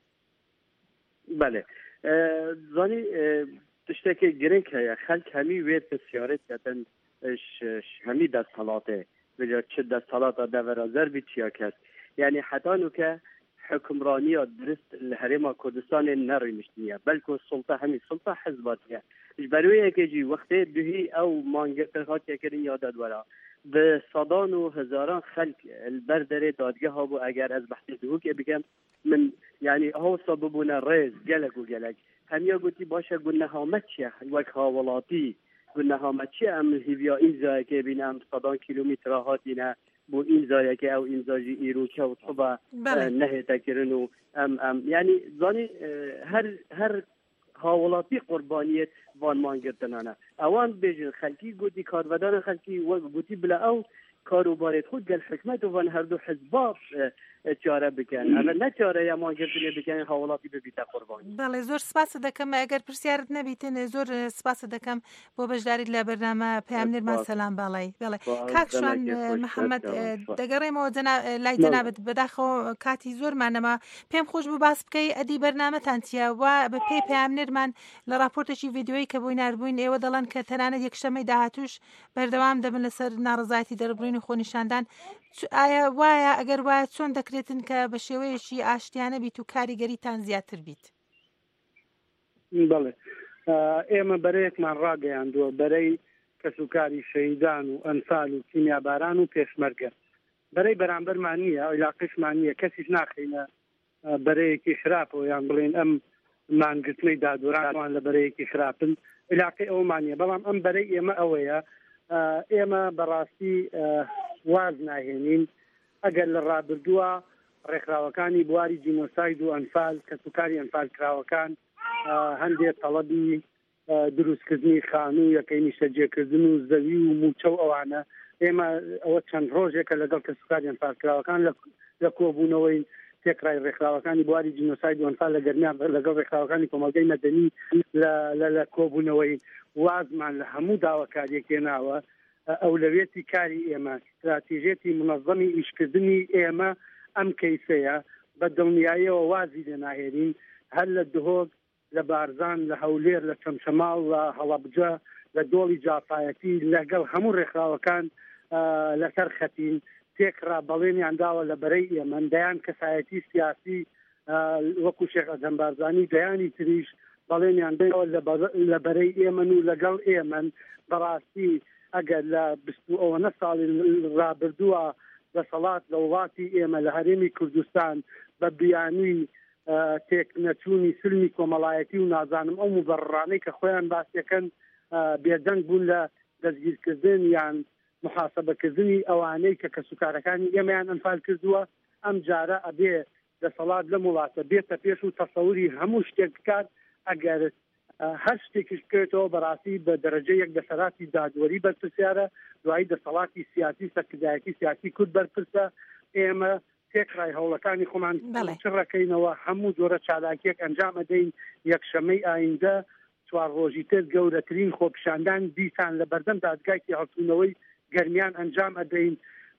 بەێ زانی تشتێکی گرنگ هەیە، خەلک هەمی وێت پرسیارەت دەدەن هەمی دەستهەڵاتێ بجا چه دەستهەڵاتە دەڤەرە زەربی چیا کەس، یعنی حەتانو کە حکمرانیە درست لە هەرێما کوردستانê نەڕێنیشتنیە، بەلکو سڵتە هەمی سڵتە حزباتیە بەروەیەکێکی وەختێ دوهی ئەو مانگرتن هاتیەکردن یا دادوەرە بە سەدان و هەزاران خەلک بەردەرێ دادگەها بوو. ئەگەر ئەس بەحثی دهۆکێ بکەم من یعنی هەوسە ببوونە ڕێز گەلک و گەلک هەمیە گوتی باشە گونەهامە چیە وەک هاوڵاتی گونەهامە چیە ئەم هیڤیا ئینزایەکێ بینە ئەم سەدان کیلومترە هاتینە بۆ ئینزایەکە ئەو ئینزاژی ئیرۆکە و سبە نەهێتەکردن و ئەم یعنی زانی هەر هاوڵاتی قوربانیت وان مانگرتنانە ئەوان بێژن خەلکی گوتی کارڤەدانە خەلکی وەک گوتی بلە ئەو کاروبارێت خود گەل حکومەت و وان هەردوو حزبا چارە بکەن ئەمە نەچارە یا مانگرتنێ بکەن هاوڵاتی ببیتە قوربانی.
بەڵێ زۆر سپاسە دەکەم ئەگەر پرسیارت نەبیتن زۆر سپاسە دەکەم بۆ بەشداریت لە بەرنامە پەیامنێرمان سەلام باڵای. بەڵێ کاکشان محەممەد دەگەڕێمەوە لای جەنابەت بەداخەوە کاتی زۆرمانەما پێم خۆش بوو باس بکەی ئەدی بەرنامەتان چیە و بە پێی پەیامنێرمان لە راپۆرتێکی ڤیدیۆیی کە بۆی ناربووین ئێوە دەڵێن کە تەنانەت یەکشەمەی داهاتوش بەردەوام دەبن لەسەر ناڕزایەتی دەربڕین و خۆنیشاندان. ئایا وایە ئەگەر وایە چۆن دەکرێتن کە بە شێوەیەشی ئاشتیانە بیت و کاریگەریتان زیاتر بیت؟
بەڵێ ئێمە بەرەیەکمان ڕاگەیاندووە بەرەی کەسوکاری شەهیدان و ئەنفال و کیمیاباران و پێشمەرگە
بەرەی بەرامبەرمان نییە عیلاقیشمان نییە کەسیش ناخینە بەرەیەکی خراپەوە یان بڵێن ئەم مانگرتنەی دادوەرانوان لە بەرەیەکی خراپن علاقی ئەومان نیە بەڵام ئەم بەرەی ئێمە ئەوەیە ئێمە بەڕاستی واز ناهێنین ئەگەر لە ڕابردووە ڕێکخراوەکانی بواری جینۆساید و ئەنفال کە سوکاری ئەنفال کراوەکان هەندێک تەڵەبی دروستکردنی خانوو یەکەی نیشتەجێکردن و زەوی و موچە و ئەوانە ئێمە ئەوە چەند ڕۆژێکە لەگەڵ کە سوکاری ئەنفال کراوەکان لە کۆبوونەوەی تێکرای ڕێکخراوەکانی بواری جینۆساید و ئەنفال لە گەرمیان لەگەڵ ڕێکخراوەکانی کۆمەلگەی مەدەنی لە کۆبوونەوەی وازمان لە هەموو داواکاریەک هێناوە ئەولەوێتی کاری ئێمە استراتیژێتی منەظەمی ئیشکردنی ئێمە ئەم کەیسەیە بە دڵنیاییەوە وازی لێ ناهێنین هەر لە دهۆک لە بارزان لە هەولێر لە چەمچەماڵ لە هەڵەبجە لە دۆڵی جافایەتی لەگەڵ هەموو ڕێکخراوەکان لەسەر خەتین تێکرا بەڵێنیان داوە لە بەرەی ئێمە دەیان کەسایەتی سیاسی وەکو شێخ ئەزەم بارزانی دەیانی تریش بەڵێنیان داوە لە بەرەی ئێمن و لەگەڵ ئێمن بەڕاستی ئەگەر لە 29 ساڵی ڕابردووە دەسەڵات لە وڵاتی ئێمە لە هەرێمی کوردستان بە بیانووی تێک نەچوونی سلمی کۆمەڵایەتی و نازانم ئەو مبەڕڕانەی کە خۆیان باسیەکەن بێدەنگ بوون لە دەستگیرکردن یان محاسبەکردنی ئەوانەی کە کەسوکارەکانی ئێمەیان ئەنفال کردووە ئەم جارە ئەبێ دەسەڵات لە وڵاتە بێتە پێش و تەسەوری هەموو شتێک بکات ئەگەر هەر شتێکیش بکرێتەوە بەڕاستی بە دەرەجە یەک دەسەڵاتی دادوەری بەرپرسیارە دوایی دەسەڵاتی سیاسی سەرکردایەتی سیاسی کورد بەرپرسە ئێمە تێکرای هەوڵەکانی خۆمان چڕەکەینەوە هەموو جۆرە چالاکیەک ئەنجام ئەدەین یەکشەمەی ئایندە چوار ڕۆژی تر گەورەترین خۆپیشاندان دیسان لە بەردەم دادگای هەڵتونەوەی گەرمیان ئەنجام ئەدەین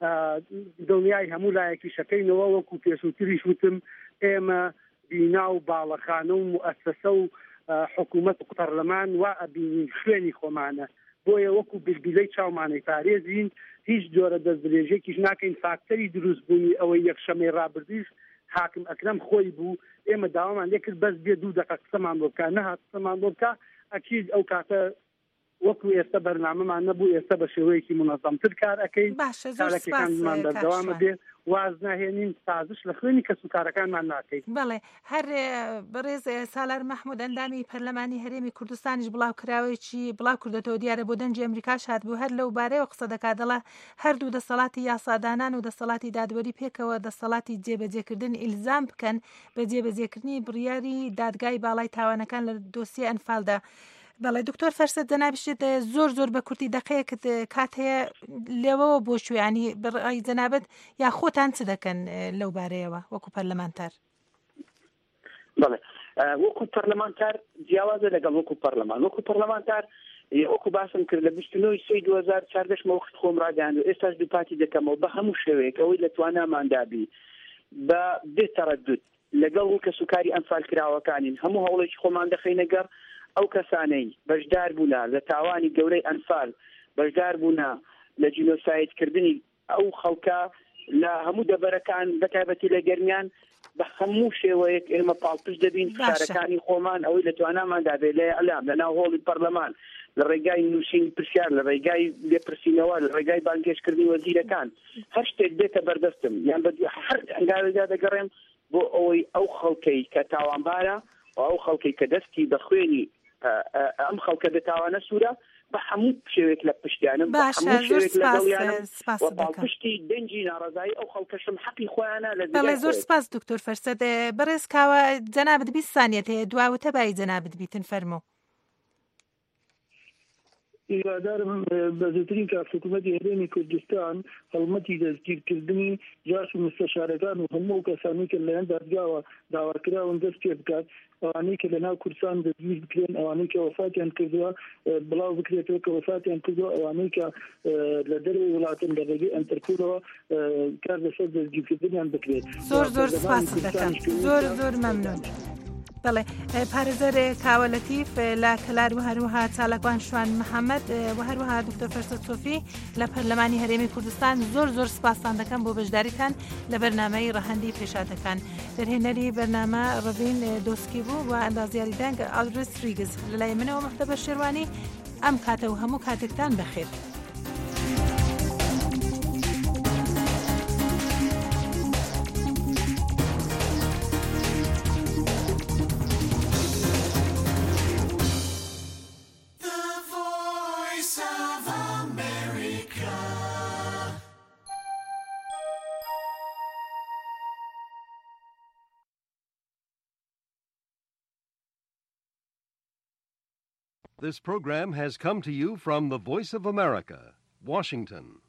دڵنیای هەموو لایەکی شەکەینەوە وەکو پێشووتریش وتم ئێمە بینا و باڵەخانە و مؤسسە و حکوومەت و پەرلەمان وا ئەبینین خوێنی خۆمانە بۆیە وەکو بیلبیلەی چاومانەی پارێزین هیچ جۆرە دەستدرێژێکیش ناکەین فاکتەری دروستبوونی ئەوەی یەکشەمەی ڕابردیش حاکم ئەکرەم خۆی بوو ئێمە داوامان لێ کرد بەس بێ 2 دقیقە قسەمان بۆ بکە نەهات قسەمان بۆ بکە ئەکید ئەو کاتە وەکو ئێستا بەرنامەمان نەبوو ئێستا بە شێوەیەکی منەظەمتر کار ئەەکەین کارەکەکانمان بەردەوامە بێ واز ناهێنین سازش لە خوێنی کەسوکارەکانمان ناکەین.
بەڵێ هەر بەڕێز سالار مەحموود ئەندامی پەرلەمانی هەرێمی کوردستانیش بڵاو کراوێکی بڵاو کردێتەوە دیارە بۆ دەنجی ئەمریکاش هاتبوو هەر لەو بارەیەوە قسە دەکات دەڵا هەردوو دەسەڵاتی یاسادانان و دەسەڵاتی دادوەری پێکەوە دەسەڵاتی جێبەجێکردن ئیلزام بکەن بە جێبەجێکردنی بڕیاری دادگای باڵای تاوانەکان لە دۆسیە ئەنفالدا. بەڵێ دکتۆر فەرسەد جەنابشت زۆر بە کورتی دەقەیەکت کات هەیە لێوەوە بۆ شوێنی بڕای جەنابەت یا خۆتان چ دەکەن لەو بارەیەوە وەکو پەرلەمانتار؟
بەڵێ وەکو پەرلەمانتار جیاوازە لەگەڵ وەکو پەرلەمانتار وەکو باسم کرد لە 29 سی 2014 وەخت خۆم ڕاگەاند و ئێستاش دووپاتی دەکەمەوە بە هەموو شێوەیەک ئەوەی لە تواناماندابی بە بێتەڕەدود لەگەڵ کەسوکاری ئەنفال کراوەکانین هەموو هەوڵێکی خۆمان دەخەینە گەڕ ئەو کەسانەی بەشدار بوونا لە تاوانی گەورەی ئەنفال بەشدار بوونا لە جینۆسایدکردنی ئەو خەڵکە لە هەموو دەبەرەکان بەتایبەتی لە گەرمیان بە هەموو شێوەیەک ئێمە پاڵپش دەبین فشارەکانی خۆمان ئەوەی لە تواناماندا بێت لە ئەلام لە ناو هۆڵی پەرلەمان لە ڕێگای نووسین پرسیار لە ڕێگای لێپرسینەوە لە ڕێگای بانگێشکردنی وەزیرەکان هەر شتێک بێتە بەردەستم یان بە هەر ئەنگارەدا دەگەڕێم بۆ ئەوەی ئەو خەڵکەی کە تاوانبارە و ئەو خەڵکەی کە دەستی بە خوێنی ئەم خەڵکە دەتاوانە سوورە بە هەموو شێوێک لە پشتیانم بە هەموو شێوێک لە دڵیانم و پاڵپشتی دەنجی ناڕزایی ئەو خەڵکەشم حەقی خۆیانە لە
بەڵێ زۆر سپاس دکتۆر فەرسەد بەڕێز کاوە جەنابەت 20 سانیەت هەیە دواوەتە بای جەنابەت بیتن فەرموو.
هیوادارم بەزووترین کە حکوومەتی هەرێمی کوردستان هەڵمەتی دەستگیرکردنی جاش و مستەشارەکان و هەموو کەسانی کە لەیان دادگاوە داواکراون دەست پێ بکات ئەوانەی کە لەناو کوردستان دەستگیر بکرێن ئەوانەی کە وەفاتیان کردووە بڵاو بکرێتەوە کە وەفاتیان کردووە ئەوانەی کە لە دەروی وڵاتن لە ڕێگەی ئەنتەرپۆلەوە کار لەسەر دەستگیرکردنیان بکرێت.
زۆر سپاس دەکەم زۆر مەمنون. بەڵێ پارێزەر کاوە لەتیف لە کەلار و هەروەها چالاکوان شوان محەممەد و هەروەها دکتۆر فەرسەد سۆفی لە پەرلەمانی هەرێمی کوردستان زۆر سپاسان دەکەم بۆ بەشداریتان لە بەرنامەی ڕەهەندی پێشاتەکان. دەرهێنەری بەرنامە ڕەڤین دۆسکی بوو و ئەندازیاری دەنگ ئالدرس ریگز لەلای منەوە مەحتەبە شێروانی ئەم کاتە و هەموو کاتێکتان بەخێر.
of America.
This program has come to you from the Voice of America, Washington.